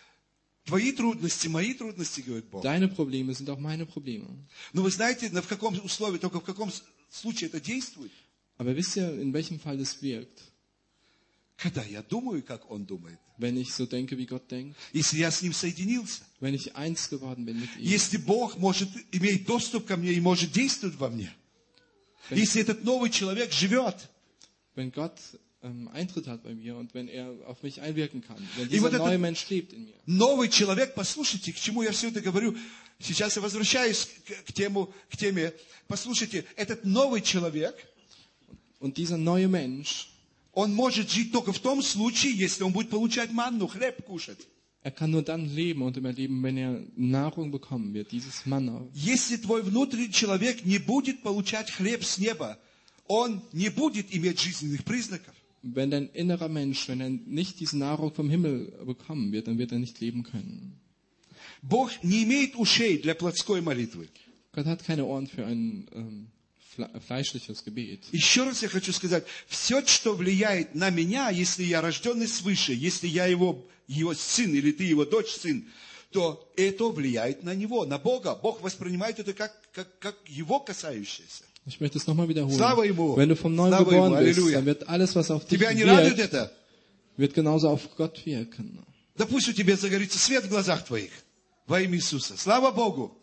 Speaker 1: Твои трудности, мои трудности, говорит Бог.
Speaker 2: Deine Probleme sind auch meine Probleme.
Speaker 1: Но вы знаете, в каком условии, только в каком случае это действует?
Speaker 2: Aber wisst ihr, in welchem Fall das wirkt?
Speaker 1: Когда я думаю, как Он думает.
Speaker 2: Wenn ich so denke, wie Gott denkt.
Speaker 1: Если я с Ним соединился.
Speaker 2: Wenn ich eins geworden bin mit ihm.
Speaker 1: Если Бог может иметь доступ ко мне и может действовать во мне. Если этот новый человек живет.
Speaker 2: Wenn Gott Eintritt hat bei mir und wenn er auf mich einwirken kann. Wenn
Speaker 1: И
Speaker 2: dieser
Speaker 1: вот
Speaker 2: neue
Speaker 1: этот
Speaker 2: Mensch lebt in mir.
Speaker 1: новый человек, послушайте, к чему я все это говорю. Сейчас я возвращаюсь к теме. Послушайте, этот новый человек,
Speaker 2: Und dieser neue Mensch,
Speaker 1: он может жить только в том случае, если он будет получать манну, хлеб кушать.
Speaker 2: er kann nur dann leben und immer leben, wenn er Nahrung bekommen wird, dieses Manna.
Speaker 1: Если твой внутренний человек не будет получать хлеб с неба, он не будет иметь жизненных признаков.
Speaker 2: Wenn dein innerer Mensch, wenn er nicht diese Nahrung vom Himmel bekommen wird, dann wird er nicht leben können.
Speaker 1: Бог не имеет ушей для плотской молитвы.
Speaker 2: Gott hat keine Ohren für ein fleischliches Gebet.
Speaker 1: Еще раз я хочу сказать, все, что влияет на меня, если я рожденный свыше, если я его сын или ты его дочь, сын, то это влияет на него, на Бога. Бог воспринимает это как его касающееся.
Speaker 2: Ich möchte es nochmal wiederholen.
Speaker 1: Слава Ему!
Speaker 2: Wenn du vom Neuen
Speaker 1: Слава
Speaker 2: geboren
Speaker 1: Ему!
Speaker 2: bist,
Speaker 1: Аллилуйя!
Speaker 2: dann wird alles, was auf dich
Speaker 1: Тебя не радует
Speaker 2: wirkt,
Speaker 1: это?
Speaker 2: wird genauso auf Gott wirken.
Speaker 1: Да пусть у тебя загорится свет в глазах твоих. Во имя Иисуса. Слава Богу!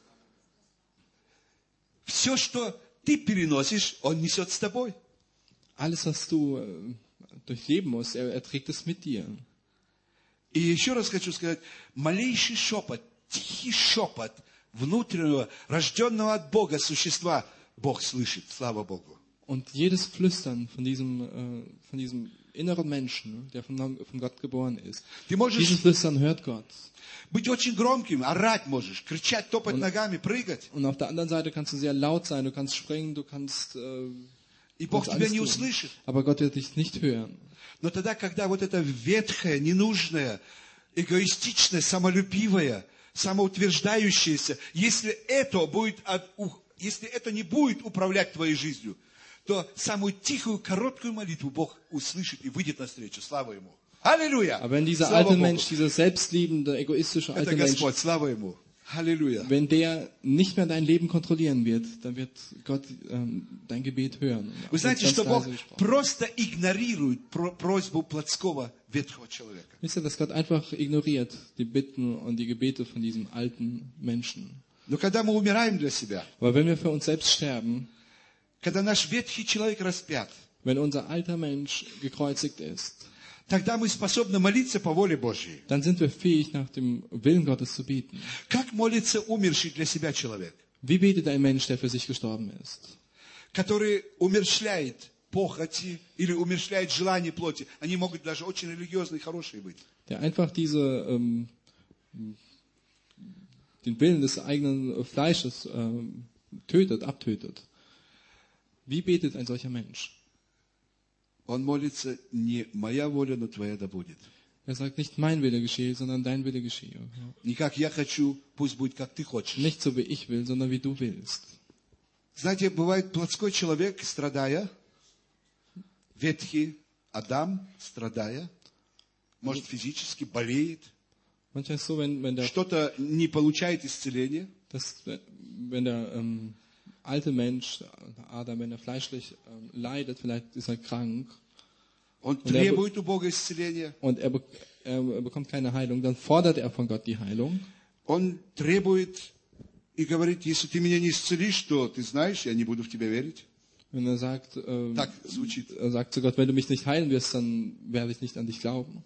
Speaker 1: Все, что ты переносишь, Он несет с тобой.
Speaker 2: Alles, was du durchleben musst, er trägt es mit dir.
Speaker 1: И еще раз хочу сказать, малейший шепот, тихий шепот внутреннего, рожденного от Бога существа, Бог слышит. Слава Богу.
Speaker 2: Und jedes Flüstern von diesem inneren Menschen, der von Gott geboren ist,
Speaker 1: Ты можешь
Speaker 2: dieses Flüstern hört Gott.
Speaker 1: быть очень громким, орать можешь, кричать, топать ногами, прыгать.
Speaker 2: Und auf der anderen Seite kannst du sehr laut sein, du kannst springen, du kannst
Speaker 1: И Бог
Speaker 2: kannst
Speaker 1: тебя
Speaker 2: alles
Speaker 1: не
Speaker 2: tun.
Speaker 1: услышит.
Speaker 2: Aber Gott wird dich nicht hören.
Speaker 1: Но тогда, когда вот это ветхое, ненужное, эгоистичное, самолюбивое, самоутверждающееся, если это не будет управлять твоей жизнью, то самую тихую, короткую молитву Бог услышит и выйдет навстречу. Слава Ему. Аллилуйя!
Speaker 2: Aber wenn dieser
Speaker 1: Слава
Speaker 2: alte
Speaker 1: Богу.
Speaker 2: Mensch, dieser selbstliebende, egoistische
Speaker 1: Это
Speaker 2: alte Mensch,
Speaker 1: Господь, слава Ему. Аллилуйя.
Speaker 2: wenn der nicht mehr dein Leben kontrollieren wird, dann wird Gott dein Gebet hören.
Speaker 1: Вы знаете,
Speaker 2: Ganz
Speaker 1: что Бог
Speaker 2: leise gesprochen.
Speaker 1: просто игнорирует просьбу плотского ветхого человека.
Speaker 2: Wisst ihr, dass Gott einfach ignoriert die Bitten und die Gebete von diesem alten Menschen.
Speaker 1: Но когда мы умираем для себя,
Speaker 2: Aber wenn wir für uns selbst sterben,
Speaker 1: когда наш ветхий человек распят,
Speaker 2: wenn unser alter Mensch gekreuzigt ist,
Speaker 1: тогда мы способны молиться по воле Божьей.
Speaker 2: dann sind wir fähig, nach dem Willen Gottes zu beten.
Speaker 1: Как молится умерший для себя человек,
Speaker 2: Wie betet ein Mensch, der für sich gestorben ist?
Speaker 1: который умерщвляет похоти или умерщвляет желание плоти? Они могут даже очень религиозные, хорошие быть.
Speaker 2: Der einfach den Willen des eigenen Fleisches abtötet. Wie betet ein solcher Mensch?
Speaker 1: Он молится, не моя воля, но твоя да будет.
Speaker 2: Er sagt, nicht mein Wille geschehe, sondern dein Wille geschehe.
Speaker 1: Не как я хочу, пусть будет как ты хочешь.
Speaker 2: Nicht so wie ich will, sondern wie du willst.
Speaker 1: Знаете, бывает плотской человек, страдая, ветхий Адам, страдая, может физически болеет,
Speaker 2: Manchmal ist es so, wenn
Speaker 1: что-то не получает исцеления,
Speaker 2: der alte Mensch, Adam, wenn er fleischlich leidet, vielleicht ist er krank
Speaker 1: он требует у Бога исцеления,
Speaker 2: und er bekommt keine Heilung, dann fordert er von Gott die Heilung.
Speaker 1: он требует и говорит, если ты меня не исцелишь, то ты знаешь, я не буду в тебя верить.
Speaker 2: Und er sagt,
Speaker 1: Так звучит.
Speaker 2: er sagt zu Gott, wenn du mich nicht heilen wirst, dann werde ich nicht an dich glauben.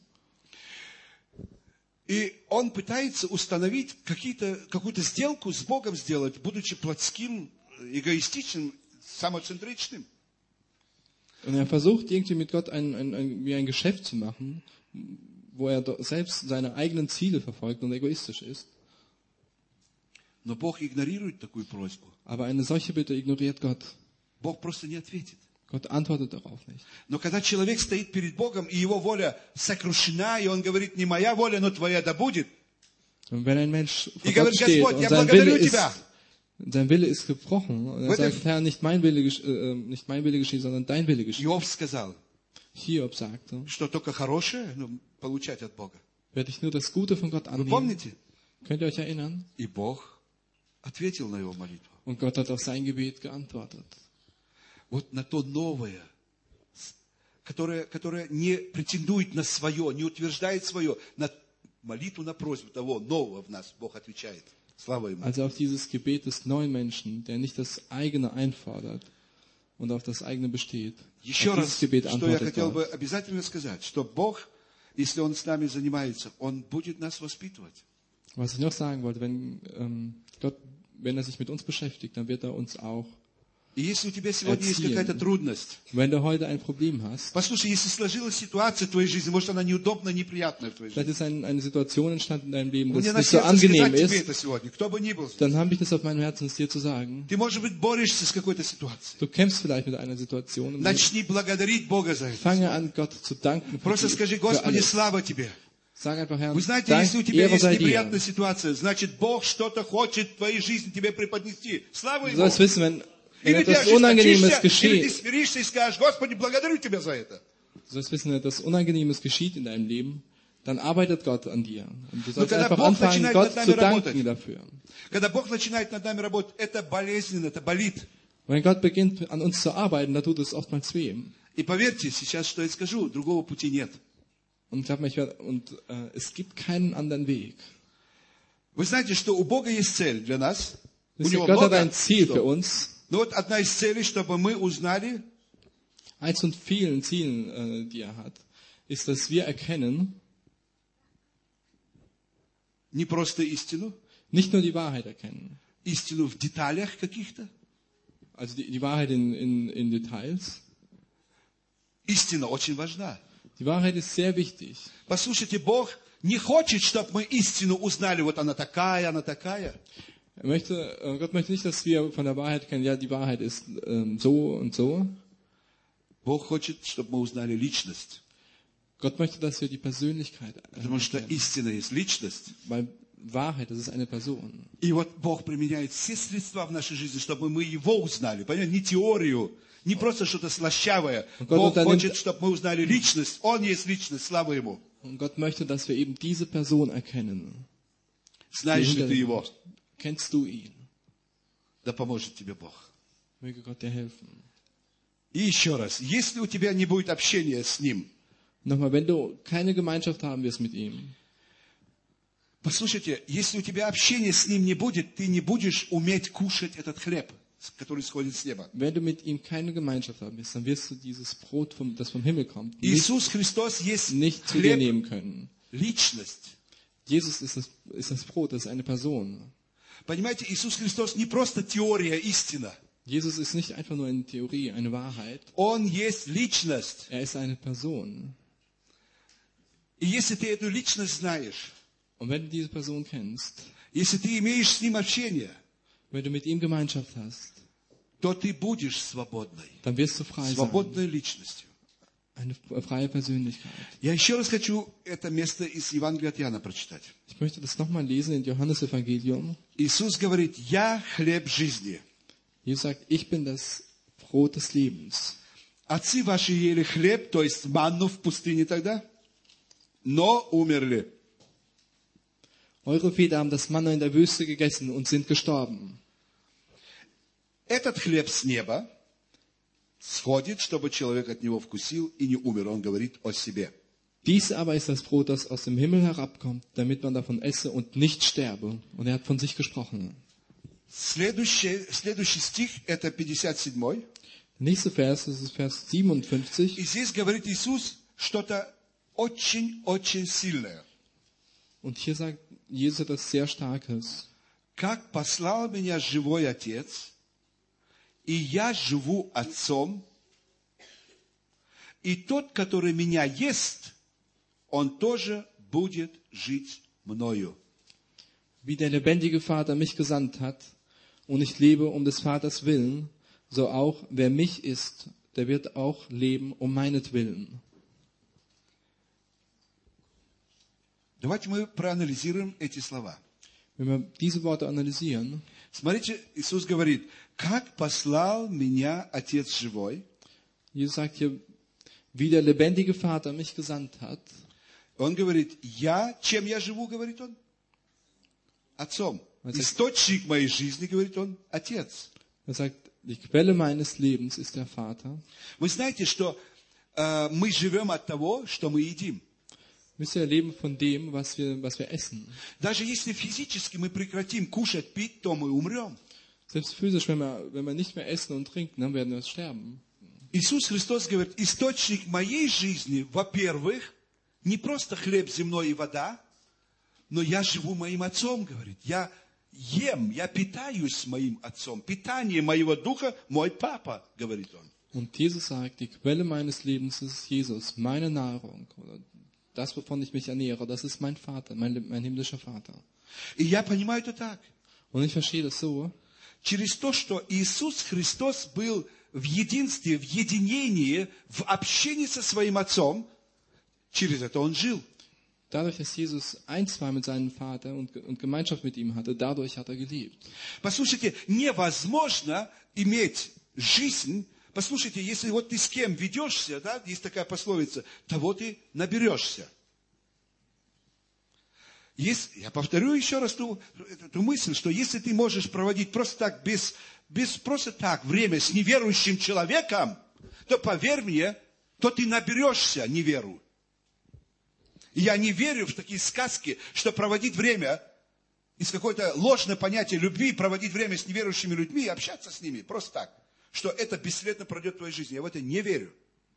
Speaker 1: И он пытается установить какую-то сделку с Богом сделать, будучи плотским, эгоистичным, самоцентричным.
Speaker 2: Und er versucht irgendwie mit Gott wie ein Geschäft zu machen, wo er selbst seine eigenen Ziele verfolgt und egoistisch ist.
Speaker 1: Но Бог игнорирует такую просьбу.
Speaker 2: Aber eine solche Bitte ignoriert Gott.
Speaker 1: Бог просто не ответит.
Speaker 2: Gott antwortet darauf nicht.
Speaker 1: Но когда человек стоит перед Богом, и его воля сокрушена, и он говорит, не моя воля, но твоя да будет.
Speaker 2: Und wenn ein Mensch vor
Speaker 1: И
Speaker 2: Gott
Speaker 1: говорит,
Speaker 2: steht
Speaker 1: Господь,
Speaker 2: und
Speaker 1: я благодарю тебя.
Speaker 2: sein Wille ist gebrochen, und er sagt, Herr, nicht mein Wille geschieht, sondern dein Wille geschieht.
Speaker 1: Иов сказал,
Speaker 2: Hiob sagte,
Speaker 1: что только хорошее получать от Бога.
Speaker 2: werde ich nur das Gute von Gott
Speaker 1: Вы
Speaker 2: annehmen.
Speaker 1: помните?
Speaker 2: Könnt ihr euch erinnern?
Speaker 1: И Бог ответил на его молитву.
Speaker 2: Und Gott hat auf sein Gebet geantwortet.
Speaker 1: Вот на то новое, которое не претендует на свое, не утверждает свое, на молитву, на просьбу того нового в нас Бог отвечает. Слава Ему.
Speaker 2: Also auf dieses Gebet des neuen Menschen, der nicht das eigene einfordert und auf das eigene besteht.
Speaker 1: Еще
Speaker 2: Auf
Speaker 1: раз,
Speaker 2: dieses Gebet
Speaker 1: что я
Speaker 2: antwortet
Speaker 1: хотел бы
Speaker 2: Gott.
Speaker 1: обязательно сказать, что Бог, если Он с нами занимается, Он будет нас воспитывать.
Speaker 2: Was ich noch sagen wollte, wenn er sich mit uns beschäftigt, dann wird er uns auch.
Speaker 1: И если у тебя сегодня есть какая-то трудность,
Speaker 2: Wenn du heute ein Problem hast,
Speaker 1: послушай, если сложилась ситуация в твоей жизни, может, она неудобная, неприятная в твоей
Speaker 2: vielleicht
Speaker 1: жизни.
Speaker 2: ist eine Situation entstanden in deinem Leben,
Speaker 1: Мне
Speaker 2: das
Speaker 1: на
Speaker 2: nicht so
Speaker 1: сердце
Speaker 2: angenehm
Speaker 1: сказать тебе
Speaker 2: ist,
Speaker 1: это сегодня, кто бы ни был.
Speaker 2: dann habe ich das auf meinem Herzen, es dir zu sagen.
Speaker 1: Ты, может быть, борешься с какой-то ситуацией.
Speaker 2: Du kämpfst vielleicht mit einer Situation und
Speaker 1: Начни благодарить Бога за это.
Speaker 2: fange an, Gott zu danken für,
Speaker 1: Просто скажи,
Speaker 2: für
Speaker 1: Господи,
Speaker 2: alles.
Speaker 1: слава Тебе.
Speaker 2: Sag einfach, Herr,
Speaker 1: Вы знаете,
Speaker 2: Dank,
Speaker 1: если у тебя
Speaker 2: Ehre
Speaker 1: есть
Speaker 2: sei
Speaker 1: неприятная
Speaker 2: dir.
Speaker 1: ситуация, значит, Бог что-то хочет в твоей жизни тебе преподнести. Слава
Speaker 2: Du
Speaker 1: Ему.
Speaker 2: sollst wissen, wenn
Speaker 1: Или ты
Speaker 2: etwas Unangenehmes
Speaker 1: ожесточишься, или ты
Speaker 2: geschieht,
Speaker 1: смиришься и скажешь, Господи, благодарю Тебя за это.
Speaker 2: du sollst wissen, wenn etwas Unangenehmes geschieht in deinem Leben, dann arbeitet Gott an dir. Und du sollst
Speaker 1: когда
Speaker 2: einfach
Speaker 1: Бог
Speaker 2: anfangen,
Speaker 1: начинает
Speaker 2: Gott
Speaker 1: над
Speaker 2: zu
Speaker 1: нами работать.
Speaker 2: danken dafür.
Speaker 1: Когда Бог начинает над нами работать, это болезненно, это болит.
Speaker 2: Wenn Gott beginnt, an uns zu arbeiten, dann tut es oftmals weh.
Speaker 1: И поверьте, сейчас, что я скажу, другого пути нет.
Speaker 2: Und glaub mir, es gibt keinen anderen Weg.
Speaker 1: Вы знаете, что у Бога есть цель для нас. У
Speaker 2: Wisst ihr,
Speaker 1: Него
Speaker 2: Gott hat
Speaker 1: много.
Speaker 2: ein Ziel für
Speaker 1: что?
Speaker 2: uns.
Speaker 1: Но вот одна из целей, чтобы мы узнали,
Speaker 2: Eins von vielen Zielen, die er hat, ist, dass wir erkennen,
Speaker 1: не просто истину,
Speaker 2: nicht nur die Wahrheit erkennen,
Speaker 1: истину в деталях каких-то.
Speaker 2: also die Wahrheit in Details.
Speaker 1: Истина очень важна.
Speaker 2: Die Wahrheit ist sehr wichtig.
Speaker 1: Послушайте, Бог не хочет, чтобы мы истину узнали, вот она такая, она такая.
Speaker 2: Gott möchte nicht, dass wir von der Wahrheit kennen, ja, die Wahrheit ist so und so.
Speaker 1: Bог хочет, чтобы мы узнали личность.
Speaker 2: Gott möchte, dass wir die Persönlichkeit
Speaker 1: Потому что
Speaker 2: erkennen.
Speaker 1: истина есть личность.
Speaker 2: Weil Wahrheit, das ist eine Person.
Speaker 1: И вот Бог применяет все средства в нашей жизни, чтобы мы Его узнали. Понимаете, не теорию, не просто что-то слащавое. Бог хочет, чтобы мы узнали личность. Он есть личность, слава Ему.
Speaker 2: Und Gott möchte, dass wir eben diese Person erkennen.
Speaker 1: Знаешь ли ты Его?
Speaker 2: Kennst du ihn?
Speaker 1: Да поможет тебе Бог.
Speaker 2: Möge Gott dir helfen.
Speaker 1: И еще раз, если у тебя не будет общения с Ним,
Speaker 2: Nochmal, wenn du keine Gemeinschaft haben wirst mit ihm,
Speaker 1: послушайте, если у тебя общения с Ним не будет, ты не будешь уметь кушать этот хлеб, который сходит с неба.
Speaker 2: wenn du mit ihm keine Gemeinschaft haben wirst, dann wirst du dieses Brot, das vom Himmel kommt,
Speaker 1: Иисус Христос есть
Speaker 2: nicht zu dir
Speaker 1: хлеб,
Speaker 2: nehmen können.
Speaker 1: личность.
Speaker 2: Jesus ist das Brot, das ist eine Person.
Speaker 1: Понимаете, Иисус Христос не просто теория, истина.
Speaker 2: Jesus ist nicht einfach nur eine Theorie, eine Wahrheit.
Speaker 1: Он есть личность.
Speaker 2: Er ist eine Person.
Speaker 1: И если ты эту личность знаешь,
Speaker 2: Und wenn du diese Person kennst,
Speaker 1: если ты имеешь с Ним общение,
Speaker 2: wenn du mit ihm Gemeinschaft hast,
Speaker 1: то ты будешь свободной.
Speaker 2: dann wirst du frei sein.
Speaker 1: Свободной личностью.
Speaker 2: Eine freie Persönlichkeit.
Speaker 1: Я еще раз хочу это место из Евангелия от Иоанна прочитать.
Speaker 2: Ich möchte das nochmal lesen in Johannes Evangelium.
Speaker 1: Иисус говорит, я хлеб жизни.
Speaker 2: Jesus sagt, ich bin das Brot des Lebens.
Speaker 1: Отцы ваши ели хлеб, то есть манну в пустыне тогда, но умерли.
Speaker 2: Eure Väter haben das Manna in der Wüste gegessen und sind gestorben.
Speaker 1: Этот хлеб с неба сходит, чтобы человек от него вкусил и не умер. Он говорит о себе.
Speaker 2: Dies aber ist das Brot, das aus dem Himmel herabkommt, damit man davon esse und nicht sterbe. Und er hat von sich gesprochen.
Speaker 1: Следующий стих, это 57-й.
Speaker 2: Der nächste Vers, das ist Vers 57.
Speaker 1: И здесь говорит Иисус что-то очень-очень сильное.
Speaker 2: Und hier sagt Jesus etwas sehr Starkes.
Speaker 1: Как послал меня живой Отец, и я живу Отцом, и тот, который меня ест, он тоже будет жить мною.
Speaker 2: Wie der lebendige Vater mich gesandt hat und ich lebe um des Vaters Willen, so auch wer mich isst, der wird auch leben um meinetwillen.
Speaker 1: Давайте мы проанализируем эти слова.
Speaker 2: Wenn wir diese Worte analysieren,
Speaker 1: Смотрите, Иисус говорит, как послал меня Отец живой.
Speaker 2: Jesus sagt hier, wie der lebendige Vater mich gesandt hat.
Speaker 1: Он говорит, чем я живу, говорит он? Отцом.
Speaker 2: Also-
Speaker 1: Источник моей жизни, говорит он, Отец.
Speaker 2: Er sagt, die Quelle meines Lebens ist der Vater.
Speaker 1: Вы знаете, что мы живем от того, что мы едим.
Speaker 2: Wisst ihr, wir leben von dem, was wir essen.
Speaker 1: Даже если физически мы прекратим кушать, пить, то мы умрем.
Speaker 2: Selbst physisch, wenn wir nicht mehr essen und trinken, dann werden wir sterben.
Speaker 1: Иисус Христос говорит, источник моей жизни, во-первых, не просто хлеб земной и вода, но я живу моим Отцом, говорит. Я ем, я питаюсь моим Отцом. Питание моего духа мой Папа, говорит он.
Speaker 2: Und Jesus sagt, die Quelle meines Lebens ist Jesus, meine Nahrung. Oder das, wovon ich mich ernähre, das ist mein Vater, mein himmlischer Vater.
Speaker 1: И я понимаю это так.
Speaker 2: Und ich verstehe das so,
Speaker 1: Через то, что Иисус Христос был в единстве, в единении, в общении со своим Отцом, через это Он жил.
Speaker 2: dadurch, dass Jesus eins war mit seinem Vater und Gemeinschaft mit ihm hatte, dadurch hat er gelebt.
Speaker 1: Послушайте, невозможно иметь жизнь. Послушайте, если вот ты с кем ведешься, да, есть такая пословица, того ты наберешься. Я повторю еще раз ту мысль, что если ты можешь проводить просто так, без просто так время с неверующим человеком, то поверь мне, то ты наберешься неверу. И я не верю в такие сказки, что проводить время из какое-то ложное понятие любви, проводить время с неверующими людьми и общаться с ними просто так, что это бесследно пройдет в твоей жизни. Я в это не верю.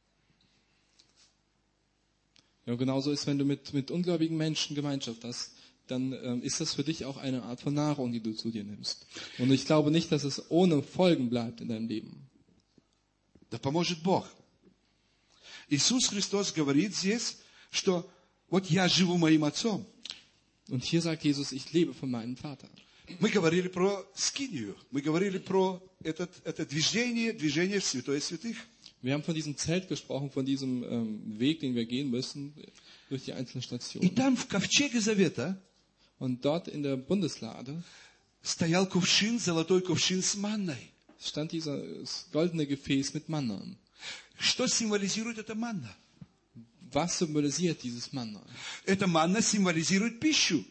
Speaker 2: Ja, genauso ist, wenn du mit ungläubigen Menschen Gemeinschaft hast, dann ist das für dich auch eine Art von Nahrung, die du zu dir nimmst. Und ich glaube nicht, dass es ohne Folgen bleibt in deinem Leben.
Speaker 1: Да поможет Бог. Иисус Христос говорит здесь, что вот я живу моим Отцом.
Speaker 2: Und hier sagt Jesus, ich lebe von meinem Vater.
Speaker 1: Мы говорили про скинию, мы говорили про это движение в Святое Святых.
Speaker 2: Wir haben von diesem Zelt gesprochen, von diesem Weg, den wir gehen müssen, durch die einzelnen
Speaker 1: И
Speaker 2: Stationen.
Speaker 1: там в ковчеге Завета
Speaker 2: Und dort in der Bundeslade
Speaker 1: стоял кувшин, золотой кувшин с манной.
Speaker 2: stand dieses goldene Gefäß mit Manna.
Speaker 1: Что символизирует эта манна?
Speaker 2: Was symbolisiert dieses Manna?
Speaker 1: Эта манна символизирует пищу.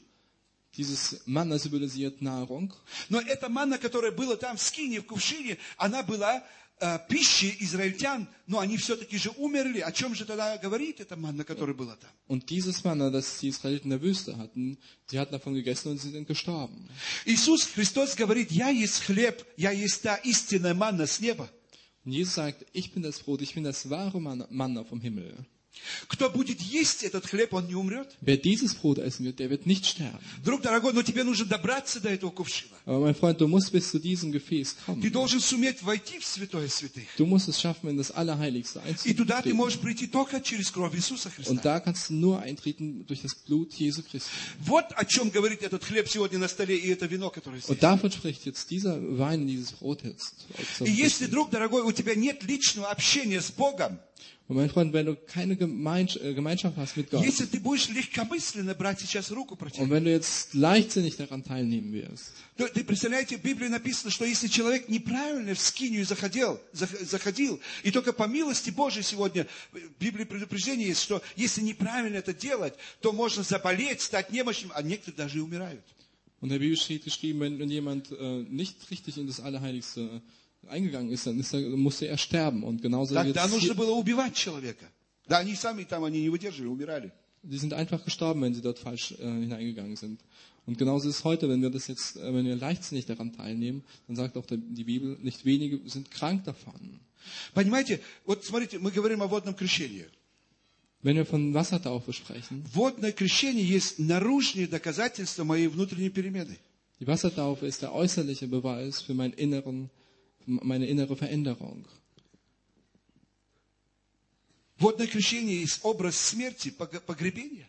Speaker 2: Dieses Manna symbolisiert Nahrung.
Speaker 1: Но эта манна, которая была там в скине, в кувшине, она была пищей израильтян, но они все-таки же умерли. О чем же тогда говорит эта манна, которая была там?
Speaker 2: Und dieses Manna, das die Israeliten in der Wüste hatten, sie hatten davon gegessen und sie sind gestorben.
Speaker 1: Иисус Христос говорит, я есть хлеб, я есть та истинная манна с неба.
Speaker 2: Und Jesus sagt, ich bin das Brot, ich bin das wahre Manna vom Himmel.
Speaker 1: Кто будет есть этот хлеб, он не умрет.
Speaker 2: Wer dieses Brot essen wird, der wird nicht sterben.
Speaker 1: Друг дорогой, но тебе нужно добраться до этого кувшина.
Speaker 2: Aber mein Freund, du musst bis zu diesem Gefäß
Speaker 1: Ты
Speaker 2: kommen.
Speaker 1: должен суметь войти в Святое Святых.
Speaker 2: Du musst es schaffen, in das Allerheiligste
Speaker 1: И туда ты
Speaker 2: einzutreten.
Speaker 1: можешь прийти только через кровь Иисуса Христа.
Speaker 2: Und da kannst du nur eintreten durch das Blut Jesu Christi.
Speaker 1: Вот о чем говорит этот хлеб сегодня на столе и это вино, которое здесь.
Speaker 2: Und davon spricht jetzt dieser Wein, dieses Brot jetzt.
Speaker 1: И если, друг дорогой, у тебя нет личного общения с Богом,
Speaker 2: Und mein Freund, wenn du keine Gemeinschaft hast mit Gott,
Speaker 1: если ты будешь легкомысленно брать сейчас руку
Speaker 2: und
Speaker 1: против,
Speaker 2: wenn du jetzt leichtsinnig daran teilnehmen wirst,
Speaker 1: то ты представляете, в Библии написано, что если человек неправильно в скинию заходил, и только по милости Божией сегодня, в Библии предупреждение есть, что если неправильно это делать, то можно заболеть, стать немощным, а некоторые даже и умирают.
Speaker 2: und in der Bibel steht geschrieben, wenn jemand nicht richtig in das Allerheiligste eingegangen ist, dann musste er sterben. Und genauso
Speaker 1: Тогда
Speaker 2: jetzt
Speaker 1: нужно было убивать человека. Да, они сами там, они не выдерживали, умирали.
Speaker 2: die sind einfach gestorben, wenn sie dort falsch hineingegangen sind. Und genauso ist es heute, wenn wir leichtsinnig daran teilnehmen, dann sagt auch die Bibel, nicht wenige sind krank davon.
Speaker 1: Понимаете, вот смотрите, мы говорим о водном крещении.
Speaker 2: Wenn wir von Wassertaufe sprechen,
Speaker 1: Водное крещение есть наружные доказательства моей внутренней перемены.
Speaker 2: die Wassertaufe ist der äußerliche Beweis für meine innere Veränderung.
Speaker 1: Водное крещение есть образ смерти, погребения.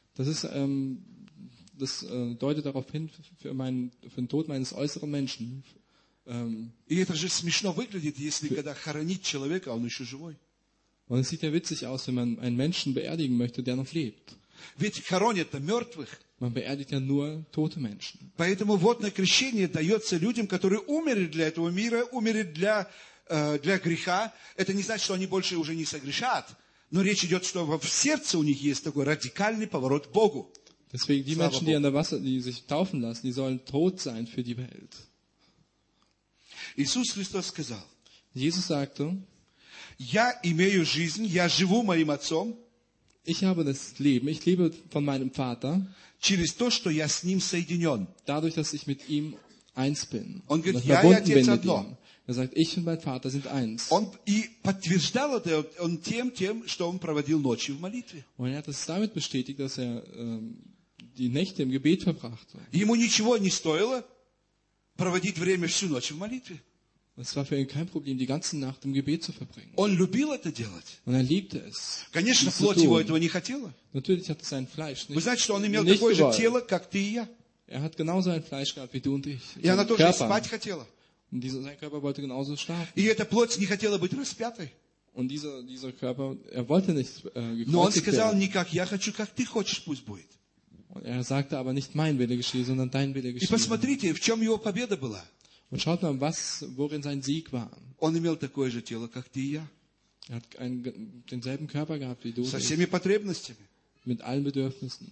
Speaker 2: Das deutet darauf hin für den Tod meines äußeren Menschen.
Speaker 1: И это же смешно выглядит, если когда хоронить человека, он еще живой.
Speaker 2: Und es sieht ja witzig aus, wenn man einen Menschen beerdigen möchte, der noch lebt.
Speaker 1: Ведь хоронят-то мертвых.
Speaker 2: Man beerdigt ja nur tote Menschen.
Speaker 1: Поэтому водное крещение дается людям, которые умерли для этого мира, умерли для греха. Это не значит, что они больше уже не согрешат. Но речь идет, что в сердце у них есть такой радикальный поворот к Богу.
Speaker 2: Deswegen die Menschen, die sich taufen lassen, die sollen tot sein für die Welt.
Speaker 1: Иисус Христос сказал:
Speaker 2: Jesus sagte,
Speaker 1: я имею жизнь, я живу моим Отцом.
Speaker 2: Ich habe das Leben, ich lebe von meinem Vater.
Speaker 1: Через то, что я с Ним соединен.
Speaker 2: Dadurch, dass ich mit ihm eins bin.
Speaker 1: Он говорит,
Speaker 2: dass ich
Speaker 1: я и
Speaker 2: verbunden
Speaker 1: Отец
Speaker 2: bin mit
Speaker 1: одно.
Speaker 2: ihm. Er sagt, ich und mein Vater sind eins.
Speaker 1: Он и подтверждал это он тем, что он проводил ночью в молитве.
Speaker 2: Und er hat es damit bestätigt, dass er die Nächte im Gebet verbrachte.
Speaker 1: Ему ничего не стоило проводить время всю ночь в молитве.
Speaker 2: Es war für ihn kein Problem, die ganze Nacht im Gebet zu verbringen.
Speaker 1: Он любил это делать.
Speaker 2: Und er liebte es.
Speaker 1: Конечно,
Speaker 2: dies zu
Speaker 1: плоть его
Speaker 2: tun.
Speaker 1: этого не хотела.
Speaker 2: Natürlich hat es sein Fleisch
Speaker 1: Вы
Speaker 2: nicht,
Speaker 1: знаете, что он имел
Speaker 2: nicht
Speaker 1: такое же
Speaker 2: gewollt.
Speaker 1: тело, как ты и я.
Speaker 2: Er hat genauso ein Fleisch gehabt wie du und ich.
Speaker 1: И она
Speaker 2: Sein
Speaker 1: тоже и
Speaker 2: Körper.
Speaker 1: спать хотела.
Speaker 2: Und sein Körper wollte genauso schlafen.
Speaker 1: И эта плоть не хотела быть распятой.
Speaker 2: Und dieser Körper, er wollte nicht
Speaker 1: Но он
Speaker 2: gekreuzigt
Speaker 1: сказал,
Speaker 2: werden.
Speaker 1: не как я хочу, как ты хочешь, пусть будет.
Speaker 2: Und er sagte aber nicht mein Wille geschehe, sondern dein Wille
Speaker 1: И
Speaker 2: geschehe.
Speaker 1: посмотрите, в чем его победа была.
Speaker 2: Und schaut mal, worin sein Sieg war.
Speaker 1: Он имел такое же тело, как ты и я.
Speaker 2: Er hat denselben Körper gehabt wie du,
Speaker 1: Со
Speaker 2: und ich,
Speaker 1: всеми потребностями.
Speaker 2: mit allen Bedürfnissen.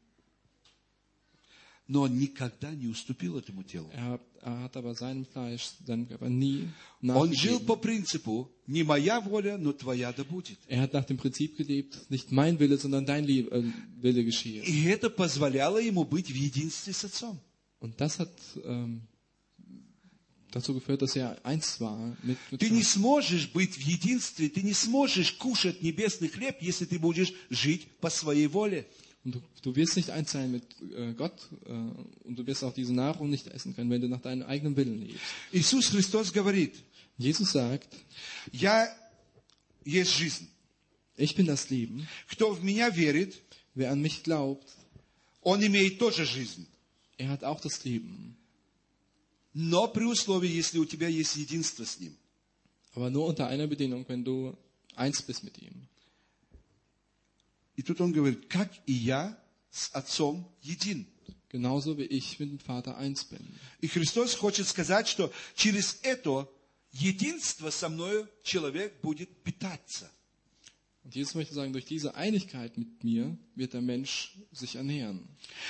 Speaker 1: Но он никогда не уступил этому телу.
Speaker 2: Er hat aber seinem Fleisch, seinem Körper nie
Speaker 1: Он жил
Speaker 2: nachgegeben.
Speaker 1: по принципу, не моя воля, но твоя да будет.
Speaker 2: Er hat nach dem Prinzip gelebt, nicht mein Wille, sondern dein Wille geschehe.
Speaker 1: И это позволяло ему быть в единстве с Отцом.
Speaker 2: Und das hat dazu geführt, dass er eins war mit
Speaker 1: Ты не
Speaker 2: Gott.
Speaker 1: сможешь быть в единстве, ты не сможешь кушать небесный хлеб, если ты будешь жить по своей воле.
Speaker 2: Und du wirst nicht eins sein mit Gott und du wirst auch diese Nahrung nicht essen können, wenn du nach deinem eigenen Willen lebst.
Speaker 1: Иисус Христос говорит,
Speaker 2: Jesus sagt,
Speaker 1: я есть жизнь.
Speaker 2: ich bin das Leben.
Speaker 1: Кто в меня верит,
Speaker 2: Wer an mich glaubt,
Speaker 1: он имеет тоже жизнь.
Speaker 2: er hat auch das Leben.
Speaker 1: Но при условии, если у тебя есть единство с Ним.
Speaker 2: Aber nur unter einer Bedingung, wenn du eins bist mit ihm.
Speaker 1: И тут он говорит, как и я с Отцом един.
Speaker 2: Genauso wie ich mit dem Vater eins bin.
Speaker 1: И Христос хочет сказать, что через это единство со мною человек будет питаться.
Speaker 2: Und Jesus möchte sagen, durch diese Einigkeit mit mir wird der Mensch sich ernähren.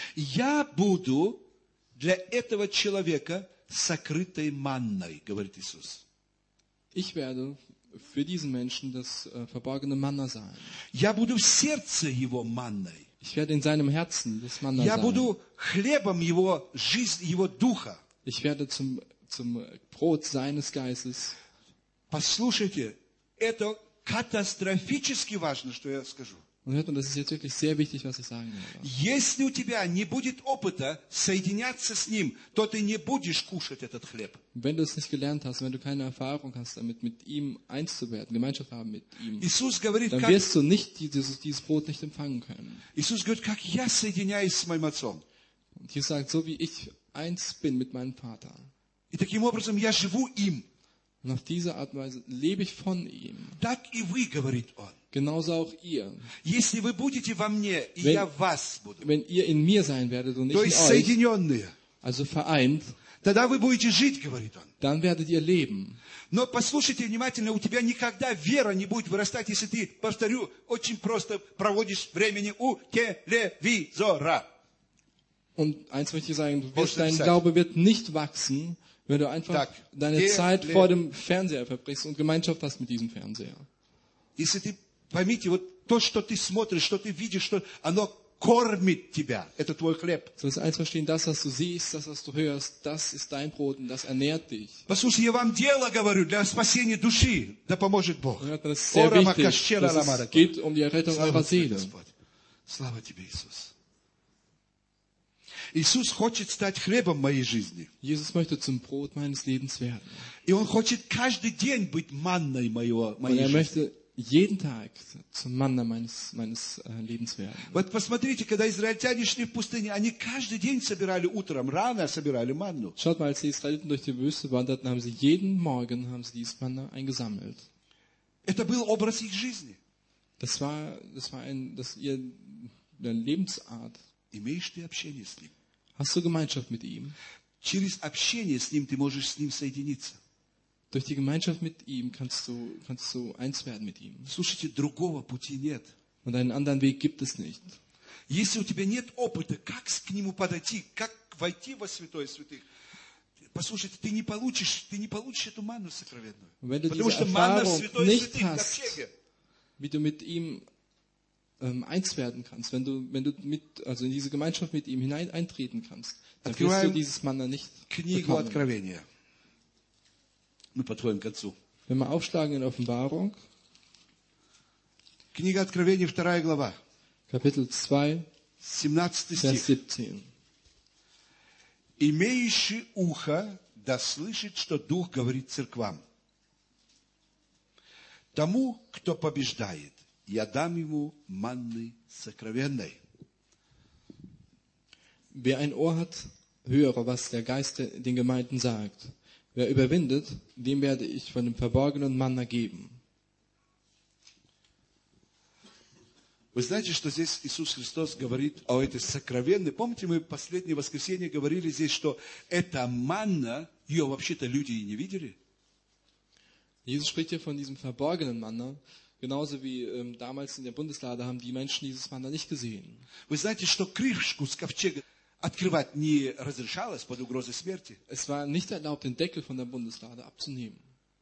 Speaker 1: Я буду для этого человека сокрытой манной, говорит Иисус.
Speaker 2: Ich werde für diesen Menschen das verborgene Manna sein.
Speaker 1: Я буду в сердце его манной.
Speaker 2: Ich werde in seinem Herzen das Manna
Speaker 1: Я
Speaker 2: sein.
Speaker 1: буду хлебом его жизни, его духа.
Speaker 2: Ich werde zum Brot seines Geistes.
Speaker 1: Послушайте, это катастрофически важно, что я скажу.
Speaker 2: Und hört man, das ist jetzt wirklich sehr wichtig, was ich sagen werde.
Speaker 1: Если у тебя не будет опыта соединяться с Ним, то ты не будешь кушать этот хлеб.
Speaker 2: Wenn du es nicht gelernt hast, wenn du keine Erfahrung hast, damit mit ihm eins zu werden, Gemeinschaft haben mit ihm,
Speaker 1: Иисус говорит,
Speaker 2: dann
Speaker 1: как,
Speaker 2: wirst du nicht dieses Brot nicht empfangen können.
Speaker 1: Иисус говорит, как я соединяюсь с моим Отцом.
Speaker 2: Und Jesus sagt, so wie ich eins bin mit meinem Vater.
Speaker 1: И таким образом я живу им.
Speaker 2: Und auf diese Art und Weise lebe ich von ihm.
Speaker 1: Так и вы, говорит Он.
Speaker 2: Genauso auch ihr.
Speaker 1: Если вы будете во мне, и
Speaker 2: Wenn-
Speaker 1: я в вас буду,
Speaker 2: Wenn ihr in mir sein werdet und ich
Speaker 1: то
Speaker 2: in
Speaker 1: есть
Speaker 2: euch,
Speaker 1: соединенные,
Speaker 2: also vereint,
Speaker 1: тогда вы будете жить, говорит Он.
Speaker 2: dann werdet ihr leben.
Speaker 1: Но послушайте внимательно, у тебя никогда вера не будет вырастать, если ты, повторю, очень просто проводишь времени у телевизора.
Speaker 2: Und eins möchte ich sagen,
Speaker 1: Можете
Speaker 2: dein
Speaker 1: писать.
Speaker 2: Glaube wird nicht wachsen, wenn du einfach
Speaker 1: Так,
Speaker 2: deine Zeit vor dem Fernseher verbringst und Gemeinschaft hast mit diesem Fernseher.
Speaker 1: Если ты, поймите, вот то, что ты смотришь, что ты видишь, что оно кормит тебя. Это твой хлеб.
Speaker 2: Du sollst eins verstehen, das, was du siehst, das, was du hörst, das ist dein Brot und das ernährt dich.
Speaker 1: Послушайте, я вам дело говорю для спасения души. Да поможет Бог.
Speaker 2: Und hört man, das ist sehr
Speaker 1: Ора
Speaker 2: wichtig,
Speaker 1: макашчера
Speaker 2: dass es
Speaker 1: ламарако.
Speaker 2: geht um die Errettung
Speaker 1: Слава
Speaker 2: eurer
Speaker 1: тебе,
Speaker 2: Seele.
Speaker 1: Господь. Слава тебе, Иисус. Иисус хочет стать хлебом моей жизни.
Speaker 2: Jesus möchte zum Brot meines Lebens werden.
Speaker 1: И Он хочет каждый день быть манной
Speaker 2: Und
Speaker 1: моей
Speaker 2: er
Speaker 1: жизни.
Speaker 2: möchte jeden Tag zum Manna meines Lebens werden.
Speaker 1: Вот посмотрите, когда израильтяне шли в пустыне, они каждый день собирали утром, рано собирали манну.
Speaker 2: Schaut mal, als die Israeliten durch die Wüste wanderten, haben sie jeden Morgen dieses Manna eingesammelt.
Speaker 1: Это был образ их жизни.
Speaker 2: Das war ihre Lebensart.
Speaker 1: Имеешь ты общение с Ним?
Speaker 2: Hast du Gemeinschaft mit ihm?
Speaker 1: Через общение с Ним ты можешь с Ним соединиться.
Speaker 2: Durch die Gemeinschaft mit ihm kannst du eins werden mit ihm.
Speaker 1: Слушайте, другого пути нет.
Speaker 2: Und einen anderen Weg gibt es nicht.
Speaker 1: Если у тебя нет опыта, как к Нему подойти, как войти во святое святых, послушайте, ты не получишь эту манну сокровенную.
Speaker 2: Wenn du
Speaker 1: Потому
Speaker 2: diese
Speaker 1: что манна в
Speaker 2: Erfahrung
Speaker 1: святое
Speaker 2: nicht
Speaker 1: святых,
Speaker 2: hast,
Speaker 1: ковчеге.
Speaker 2: wie du mit ihm eins werden kannst, wenn du in diese Gemeinschaft mit ihm eintreten kannst, dann wirst du dieses Manna nicht
Speaker 1: Книгу
Speaker 2: bekommen.
Speaker 1: Откровения. Мы подходим к концу.
Speaker 2: Wenn wir aufschlagen in Offenbarung,
Speaker 1: Книга Откровения, 2 глава,
Speaker 2: Kapitel 2,
Speaker 1: 17
Speaker 2: Vers
Speaker 1: стих.
Speaker 2: 17.
Speaker 1: «Имеющий ухо, да слышит, что Дух говорит церквам. Тому, кто побеждает, я дам ему манны сокровенной».
Speaker 2: Wer ein Ohr hat, höre, was der Geist den Gemeinden sagt. Wer überwindet, dem werde ich von dem verborgenen Manna geben.
Speaker 1: Вы знаете, что здесь Иисус Христос говорит о этой сокровенной. Помните, мы в последнее воскресенье говорили здесь, что эта манна, ее вообще-то люди и не видели.
Speaker 2: Jesus spricht hier von diesem verborgenen Manna. Genauso wie damals in der Bundeslade haben die Menschen dieses Manna nicht gesehen.
Speaker 1: Вы знаете, что крышку с ковчега открывать не разрешалось под угрозой смерти.
Speaker 2: Es war nicht erlaubt, den Deckel von der Bundeslade abzunehmen.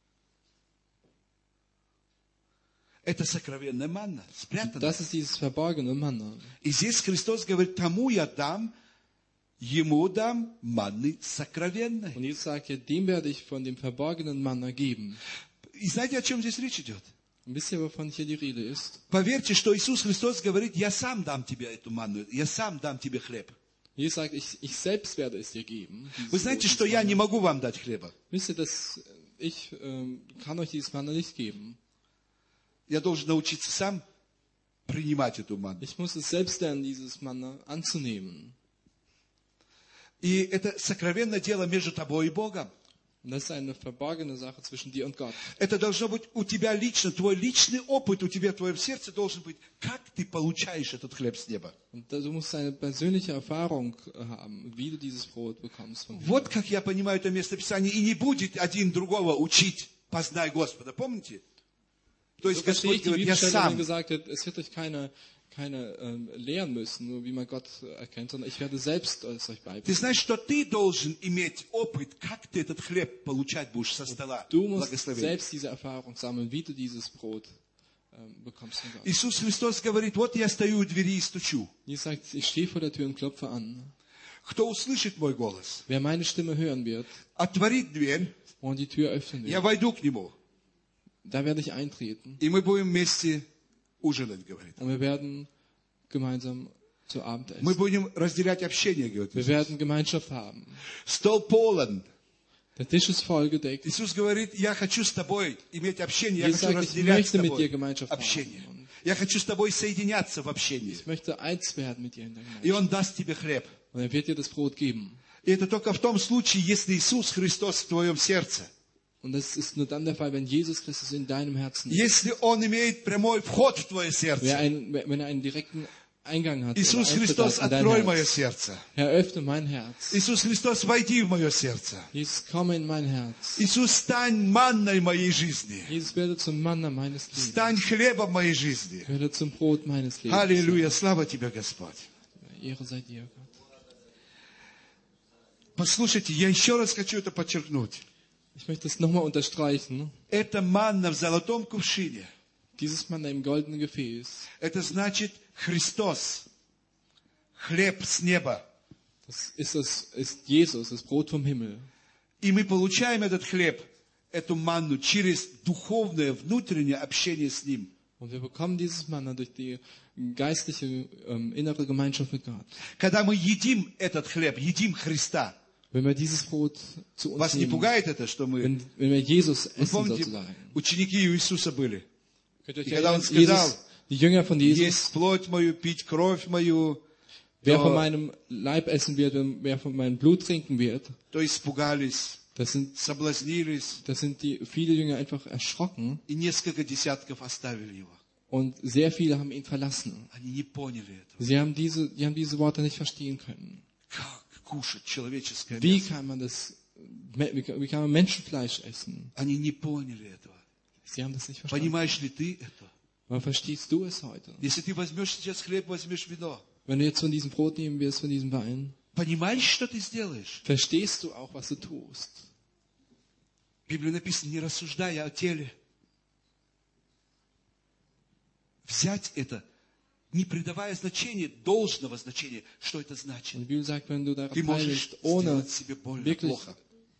Speaker 1: Это сокровенная манна, спрятанная.
Speaker 2: Das ist dieses verborgene Manna.
Speaker 1: И здесь Христос говорит, тому я дам, ему дам манны сокровенной.
Speaker 2: Und Jesus sagt hier, dem werde ich von dem verborgenen Manna geben.
Speaker 1: И знаете, о чем здесь речь идет?
Speaker 2: Und wisst ihr, wovon hier die Rede ist?
Speaker 1: Поверьте, что Иисус Христос говорит, я сам дам тебе эту манну, я сам дам тебе хлеб.
Speaker 2: Jesus sagt, ich selbst werde es dir geben.
Speaker 1: Вы знаете, что я не могу вам дать хлеба.
Speaker 2: Wisst ihr, dass ich kann euch dieses Manna nicht geben.
Speaker 1: Я должен научиться сам принимать эту манну.
Speaker 2: Ich muss es selbst lernen, dieses Manna anzunehmen.
Speaker 1: И это сокровенное дело между тобой и Богом.
Speaker 2: Und das ist eine verborgene Sache zwischen dir und Gott.
Speaker 1: Это должно быть у тебя лично, твой личный опыт у тебя в твоем сердце должен быть, как ты получаешь этот хлеб с неба.
Speaker 2: Und du musst eine persönliche Erfahrung haben, wie du dieses Brot bekommst von
Speaker 1: Вот как я понимаю это место Писания. И не будет один другого учить, познай Господа. Помните? То есть
Speaker 2: So verstehe ich
Speaker 1: Господь
Speaker 2: die
Speaker 1: говорит, я
Speaker 2: Bibelstelle,
Speaker 1: сам.
Speaker 2: wenn gesagt hat, es wird euch keiner lehren müssen, nur wie man Gott erkennt, sondern ich werde selbst es euch
Speaker 1: Ты
Speaker 2: beibringen.
Speaker 1: знаешь, что ты должен иметь опыт, как ты этот хлеб получать будешь со стола
Speaker 2: Du musst
Speaker 1: благословения.
Speaker 2: selbst diese Erfahrung sammeln, wie du dieses Brot bekommst von Gott.
Speaker 1: Иисус Христос говорит, вот я стою у двери и стучу.
Speaker 2: Jesus sagt, ich stehe vor der Tür und klopfe an.
Speaker 1: Кто услышит мой голос,
Speaker 2: Wer meine Stimme hören wird
Speaker 1: отворит дверь,
Speaker 2: und die Tür öffnen
Speaker 1: я
Speaker 2: wird,
Speaker 1: войду к нему.
Speaker 2: da werde ich eintreten
Speaker 1: И мы будем вместе ужинать, говорит.
Speaker 2: und wir werden gemeinsam zu Abend
Speaker 1: Мы
Speaker 2: essen.
Speaker 1: будем разделять общение, говорит.
Speaker 2: Wir werden Gemeinschaft haben.
Speaker 1: Стол полон.
Speaker 2: Der Tisch ist voll gedeckt.
Speaker 1: Иисус говорит, я хочу с тобой иметь общение, я
Speaker 2: Jesus
Speaker 1: хочу
Speaker 2: sagt, ich
Speaker 1: разделять с
Speaker 2: möchte mit dir
Speaker 1: тобой
Speaker 2: Gemeinschaft
Speaker 1: общение.
Speaker 2: haben. Und
Speaker 1: Я хочу с тобой соединяться в общении.
Speaker 2: ich möchte eins werden mit dir in der
Speaker 1: И
Speaker 2: Gemeinschaft.
Speaker 1: Он даст тебе хлеб.
Speaker 2: Und er wird dir das Brot geben.
Speaker 1: И это только в том случае, если Иисус Христос в твоем сердце.
Speaker 2: Und das ist nur dann der Fall, wenn Jesus Christus in deinem Herzen ist.
Speaker 1: Если Он имеет прямой вход в твое сердце.
Speaker 2: Wenn er einen direkten Eingang hat.
Speaker 1: Иисус
Speaker 2: oder Eintritt
Speaker 1: Христос,
Speaker 2: hat in dein
Speaker 1: открой мое
Speaker 2: Herz.
Speaker 1: сердце.
Speaker 2: Herr, öffne mein Herz.
Speaker 1: Иисус Христос, войди в мое сердце.
Speaker 2: Jesus, komme in mein Herz.
Speaker 1: Иисус, стань манной моей жизни.
Speaker 2: Jesus, werde zum Manna meines Lebens.
Speaker 1: Стань хлебом моей жизни.
Speaker 2: Werde zum Brot meines Lebens.
Speaker 1: Аллилуйя, слава тебе, Господь.
Speaker 2: Ehre sei dir, Gott.
Speaker 1: Послушайте, я еще раз хочу это подчеркнуть.
Speaker 2: Ich möchte es nochmal unterstreichen.
Speaker 1: Это манна в золотом кувшине.
Speaker 2: Dieses Manna im goldenen Gefäß.
Speaker 1: Это значит Христос. Хлеб с неба.
Speaker 2: Das ist Jesus, das Brot vom Himmel.
Speaker 1: И мы получаем этот хлеб, эту манну через духовное, внутреннее общение с Ним.
Speaker 2: Und wir bekommen dieses Manna durch die geistliche, innere Gemeinschaft mit Gott.
Speaker 1: Когда мы едим этот хлеб, едим Христа.
Speaker 2: Wenn wir dieses Brot zu uns
Speaker 1: Вас не
Speaker 2: nehmen,
Speaker 1: пугает это, что мы...
Speaker 2: wenn wir Jesus
Speaker 1: Вы
Speaker 2: essen
Speaker 1: помните,
Speaker 2: sozusagen.
Speaker 1: ученики Иисуса были.
Speaker 2: Könnt ihr euch
Speaker 1: И когда он
Speaker 2: erinnern,
Speaker 1: сказал,
Speaker 2: die Jünger von Jesus,
Speaker 1: есть плоть мою, пить кровь мою,
Speaker 2: wer von
Speaker 1: то
Speaker 2: meinem Leib essen wird und wer von meinem Blut trinken wird,
Speaker 1: испугались,
Speaker 2: das sind die viele Jünger einfach erschrocken
Speaker 1: и несколько десятков оставили его.
Speaker 2: und sehr viele haben ihn verlassen.
Speaker 1: Они не поняли этого.
Speaker 2: Die haben diese Worte nicht verstehen können.
Speaker 1: Как kушать человеческое
Speaker 2: Wie
Speaker 1: мясо?
Speaker 2: kann man Menschenfleisch essen?
Speaker 1: Они не поняли этого.
Speaker 2: Sie haben das nicht verstanden.
Speaker 1: Понимаешь ли ты это?
Speaker 2: Aber verstehst du es heute?
Speaker 1: Если ты возьмешь сейчас хлеб, возьмешь вино,
Speaker 2: Wenn du jetzt von diesem Brot nehmen wirst, von diesem Wein,
Speaker 1: понимаешь, что ты сделаешь?
Speaker 2: verstehst du auch, was du tust?
Speaker 1: В Библии написано, не рассуждая о теле. Взять это, не придавая значения, должного значения, что это значит.
Speaker 2: Und die Bibel sagt, wenn du daran
Speaker 1: Ты можешь
Speaker 2: teilnimmst, ohne
Speaker 1: сделать себе больно,
Speaker 2: wirklich
Speaker 1: плохо.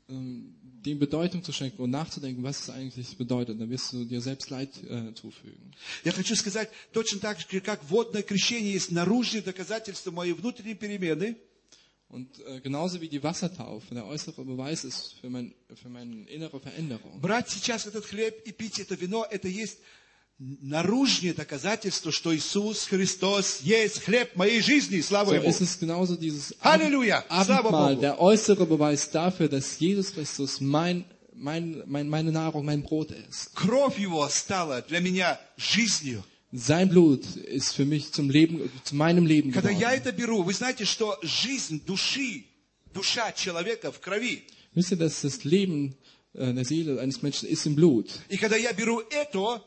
Speaker 2: dem Bedeutung zu schenken und nachzudenken, was es eigentlich bedeutet, dann wirst du dir selbst Leid zufügen.
Speaker 1: Я хочу сказать, точно так же, как водное крещение есть наружные доказательства моей внутренней перемены,
Speaker 2: Und genauso wie die Wassertaufe der äußere Beweis ist für meine innere Veränderung.
Speaker 1: брать сейчас этот хлеб и пить это вино, это есть наружные доказательства, что Иисус Христос есть хлеб моей жизни. Слава
Speaker 2: So
Speaker 1: Ему!
Speaker 2: ist es genauso dieses
Speaker 1: Halleluja! Слава
Speaker 2: Abendmahl,
Speaker 1: Богу!
Speaker 2: der äußere Beweis dafür, dass Jesus Christus meine Nahrung, mein Brot ist.
Speaker 1: Кровь Его стала для меня жизнью.
Speaker 2: Sein Blut ist für mich zu meinem Leben
Speaker 1: Когда я
Speaker 2: geworden.
Speaker 1: это беру, вы знаете, что жизнь души, душа человека в крови.
Speaker 2: Wisst ihr, dass das Leben der Seele eines Menschen ist im Blut?
Speaker 1: И когда я беру это,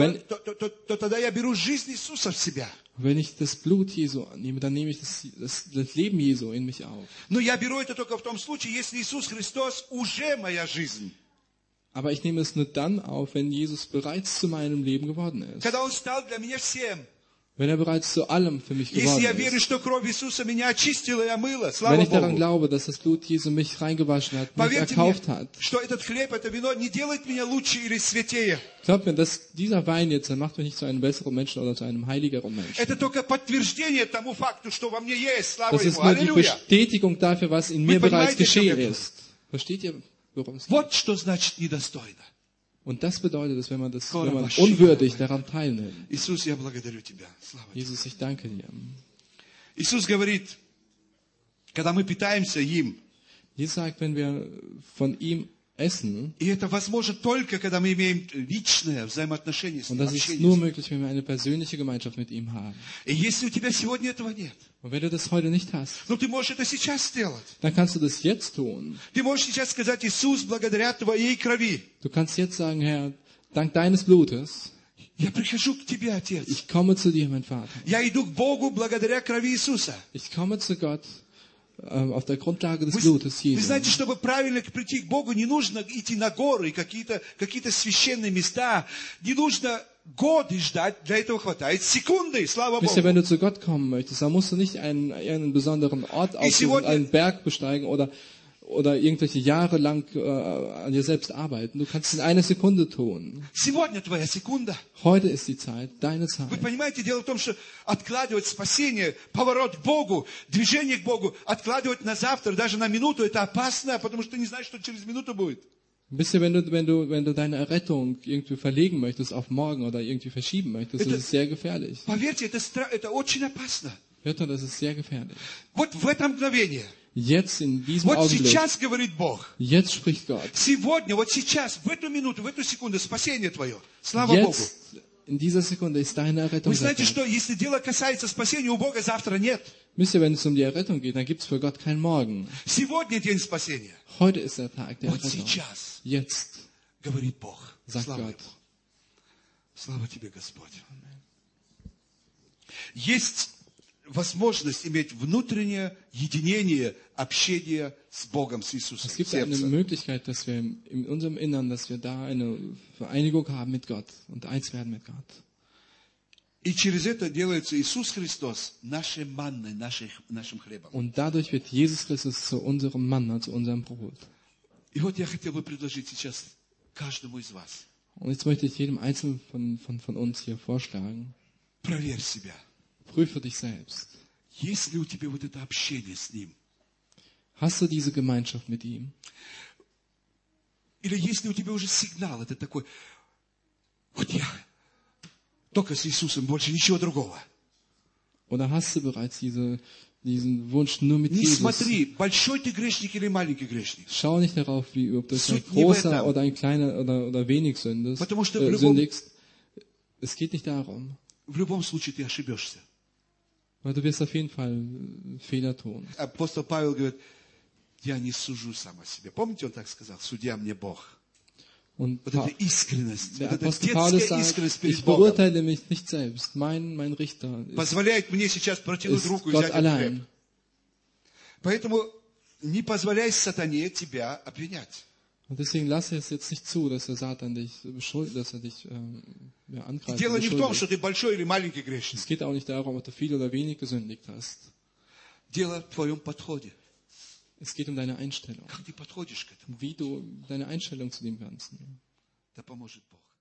Speaker 1: то тогда я беру жизнь Иисуса в себя.
Speaker 2: Und wenn ich das Blut Jesu annehme, dann nehme ich das Leben Jesu in mich auf.
Speaker 1: Но я беру это только в том случае, если Иисус Христос уже моя жизнь.
Speaker 2: Aber ich nehme es nur dann auf, wenn Jesus bereits zu meinem Leben geworden ist.
Speaker 1: Когда Он стал для меня всем.
Speaker 2: Wenn er bereits zu allem für mich
Speaker 1: Если
Speaker 2: geworden
Speaker 1: я верю,
Speaker 2: ist.
Speaker 1: что кровь Иисуса меня очистила и омыла,
Speaker 2: Wenn
Speaker 1: слава
Speaker 2: ich daran
Speaker 1: Богу.
Speaker 2: glaube, dass das Blut Jesu mich reingewaschen hat, mich
Speaker 1: Поверьте мне,
Speaker 2: erkauft hat.
Speaker 1: что этот хлеб, это вино не делает меня лучше или святее.
Speaker 2: Glaubt mir, dass dieser Wein jetzt, der macht mich nicht zu einem besseren Menschen oder zu einem heiligeren Menschen.
Speaker 1: Это только подтверждение тому факту, что во мне есть. Слава
Speaker 2: Das ist
Speaker 1: Ему.
Speaker 2: nur die
Speaker 1: Аллилуйя.
Speaker 2: Bestätigung dafür, was in mir bereits
Speaker 1: понимаете, о чем я
Speaker 2: geschehen
Speaker 1: говорю?
Speaker 2: ist. Versteht ihr, worum es geht?
Speaker 1: Вот что значит недостойно.
Speaker 2: Und das bedeutet es, wenn man
Speaker 1: Gott,
Speaker 2: unwürdig daran teilnimmt.
Speaker 1: Иисус, я благодарю Тебя. Слава Тебе.
Speaker 2: Jesus, ich danke dir.
Speaker 1: Иисус говорит, когда мы питаемся им,
Speaker 2: Jesus sagt, wenn wir von ihm essen,
Speaker 1: и это возможно только, когда мы имеем личное взаимоотношение с
Speaker 2: und
Speaker 1: Ним,
Speaker 2: das ist
Speaker 1: общение
Speaker 2: nur
Speaker 1: с Ним.
Speaker 2: möglich, wenn wir eine persönliche Gemeinschaft mit ihm haben.
Speaker 1: И если у тебя сегодня этого нет,
Speaker 2: Und wenn du das heute nicht hast,
Speaker 1: ну ты можешь это сейчас сделать.
Speaker 2: dann kannst du das jetzt tun.
Speaker 1: Ты можешь сейчас сказать, Иисус, благодаря Твоей крови,
Speaker 2: Du kannst jetzt sagen, Herr, dank deines Blutes,
Speaker 1: я прихожу к Тебе, Отец.
Speaker 2: ich komme zu dir, mein Vater.
Speaker 1: Я иду к Богу благодаря крови Иисуса.
Speaker 2: Ich komme zu Gott auf der Grundlage des
Speaker 1: Вы,
Speaker 2: Blutes
Speaker 1: вы
Speaker 2: Jesu.
Speaker 1: знаете, чтобы правильно прийти к Богу, не нужно идти на горы, какие-то священные места. Не нужно годы ждать, для этого хватает секунды, слава
Speaker 2: Wisst ihr,
Speaker 1: Богу.
Speaker 2: wenn du zu Gott kommen möchtest, dann musst du nicht einen besonderen Ort aufsuchen, einen Berg besteigen oder irgendwelche Jahre lang an dir selbst arbeiten. Du kannst es in einer Sekunde tun.
Speaker 1: Сегодня твоя секунда.
Speaker 2: Heute ist die Zeit, deine
Speaker 1: Вы
Speaker 2: Zeit.
Speaker 1: понимаете, дело в том, что откладывать спасение, поворот к Богу, движение к Богу, откладывать на завтра, даже на минуту, это опасно, потому что ты не знаешь, что через минуту будет.
Speaker 2: Wisst ihr, wenn du deine Errettung irgendwie verlegen möchtest auf morgen oder irgendwie verschieben möchtest, das ist sehr gefährlich.
Speaker 1: Поверьте, это очень опасно.
Speaker 2: Hört ihr, das ist sehr gefährlich.
Speaker 1: Вот в это мгновение.
Speaker 2: Jetzt, in diesem
Speaker 1: Вот
Speaker 2: Augenblick,
Speaker 1: сейчас говорит Бог.
Speaker 2: jetzt spricht Gott.
Speaker 1: Сегодня, вот сейчас, в эту минуту, в эту секунду спасение твое. Слава Богу.
Speaker 2: Jetzt, in dieser Sekunde ist deine Errettung
Speaker 1: Вы знаете,
Speaker 2: da.
Speaker 1: что если дело касается спасения, у Бога завтра нет.
Speaker 2: Wisst ihr, wenn es um die Errettung geht, dann gibt es für Gott keinen Morgen.
Speaker 1: Сегодня день спасения.
Speaker 2: Heute ist der Tag der
Speaker 1: Вот
Speaker 2: Errettung.
Speaker 1: сейчас,
Speaker 2: Jetzt,
Speaker 1: говорит Бог.
Speaker 2: sagt
Speaker 1: Слава
Speaker 2: Gott.
Speaker 1: Ему. Слава тебе, Господь. Есть возможность иметь внутреннее единение, общение с Богом, с Иисусом.
Speaker 2: Es
Speaker 1: в
Speaker 2: gibt eine
Speaker 1: сердце.
Speaker 2: Möglichkeit, dass wir in unserem Innern, dass wir da eine Vereinigung haben mit Gott und eins werden mit Gott.
Speaker 1: И через это делается Иисус Христос нашей манной, нашим хлебом.
Speaker 2: Und dadurch wird Jesus Christus zu unserem Manna, zu unserem Brot.
Speaker 1: И вот я хотел бы предложить сейчас каждому из вас.
Speaker 2: Und jetzt möchte ich jedem Einzelnen von uns hier vorschlagen,
Speaker 1: Проверь себя.
Speaker 2: prüfe dich selbst.
Speaker 1: Есть ли у тебя вот это общение с Ним?
Speaker 2: Hast du diese Gemeinschaft mit ihm?
Speaker 1: Или есть ли у тебя уже сигнал? Это такой, вот я только с Иисусом, больше ничего другого.
Speaker 2: Oder hast du bereits diesen Wunsch nur mit
Speaker 1: Не
Speaker 2: Jesus?
Speaker 1: смотри, большой ты грешник или маленький грешник.
Speaker 2: Schau nicht darauf, ob du ein
Speaker 1: Sуть не в
Speaker 2: großer
Speaker 1: этом.
Speaker 2: oder ein kleiner oder wenig
Speaker 1: Потому что в любом-
Speaker 2: sündigst. Es geht nicht darum.
Speaker 1: В любом случае ты ошибешься.
Speaker 2: Weil du wirst auf jeden Fall Fehler tun.
Speaker 1: Апостол Павел говорит, я не сужу сам о себе. Помните, он так сказал, судья мне Бог.
Speaker 2: Und
Speaker 1: Вот эта искренность,
Speaker 2: der
Speaker 1: вот эта
Speaker 2: Apostel Paulus
Speaker 1: детская
Speaker 2: sagt,
Speaker 1: искренность перед
Speaker 2: ich
Speaker 1: Богом
Speaker 2: beurteile mich nicht selbst. Mein Richter
Speaker 1: позволяет мне сейчас протянуть
Speaker 2: ist
Speaker 1: руку и
Speaker 2: Gott
Speaker 1: взять этот хлеб.
Speaker 2: allein.
Speaker 1: Поэтому не позволяй сатане тебя обвинять.
Speaker 2: Und deswegen lasse es jetzt nicht zu, dass der Satan dich beschuldigt, dass er dich angreift.
Speaker 1: Дело
Speaker 2: und
Speaker 1: не в том, что
Speaker 2: beschuldigt.
Speaker 1: ты большой или маленький грешник.
Speaker 2: Es geht auch nicht darum, ob du viel oder wenig gesündigt hast.
Speaker 1: Дело в твоем подходе.
Speaker 2: Es geht um deine Einstellung.
Speaker 1: Как ты подходишь к этому?
Speaker 2: Wie du deine Einstellung zu dem Ganzen.
Speaker 1: Да поможет Бог.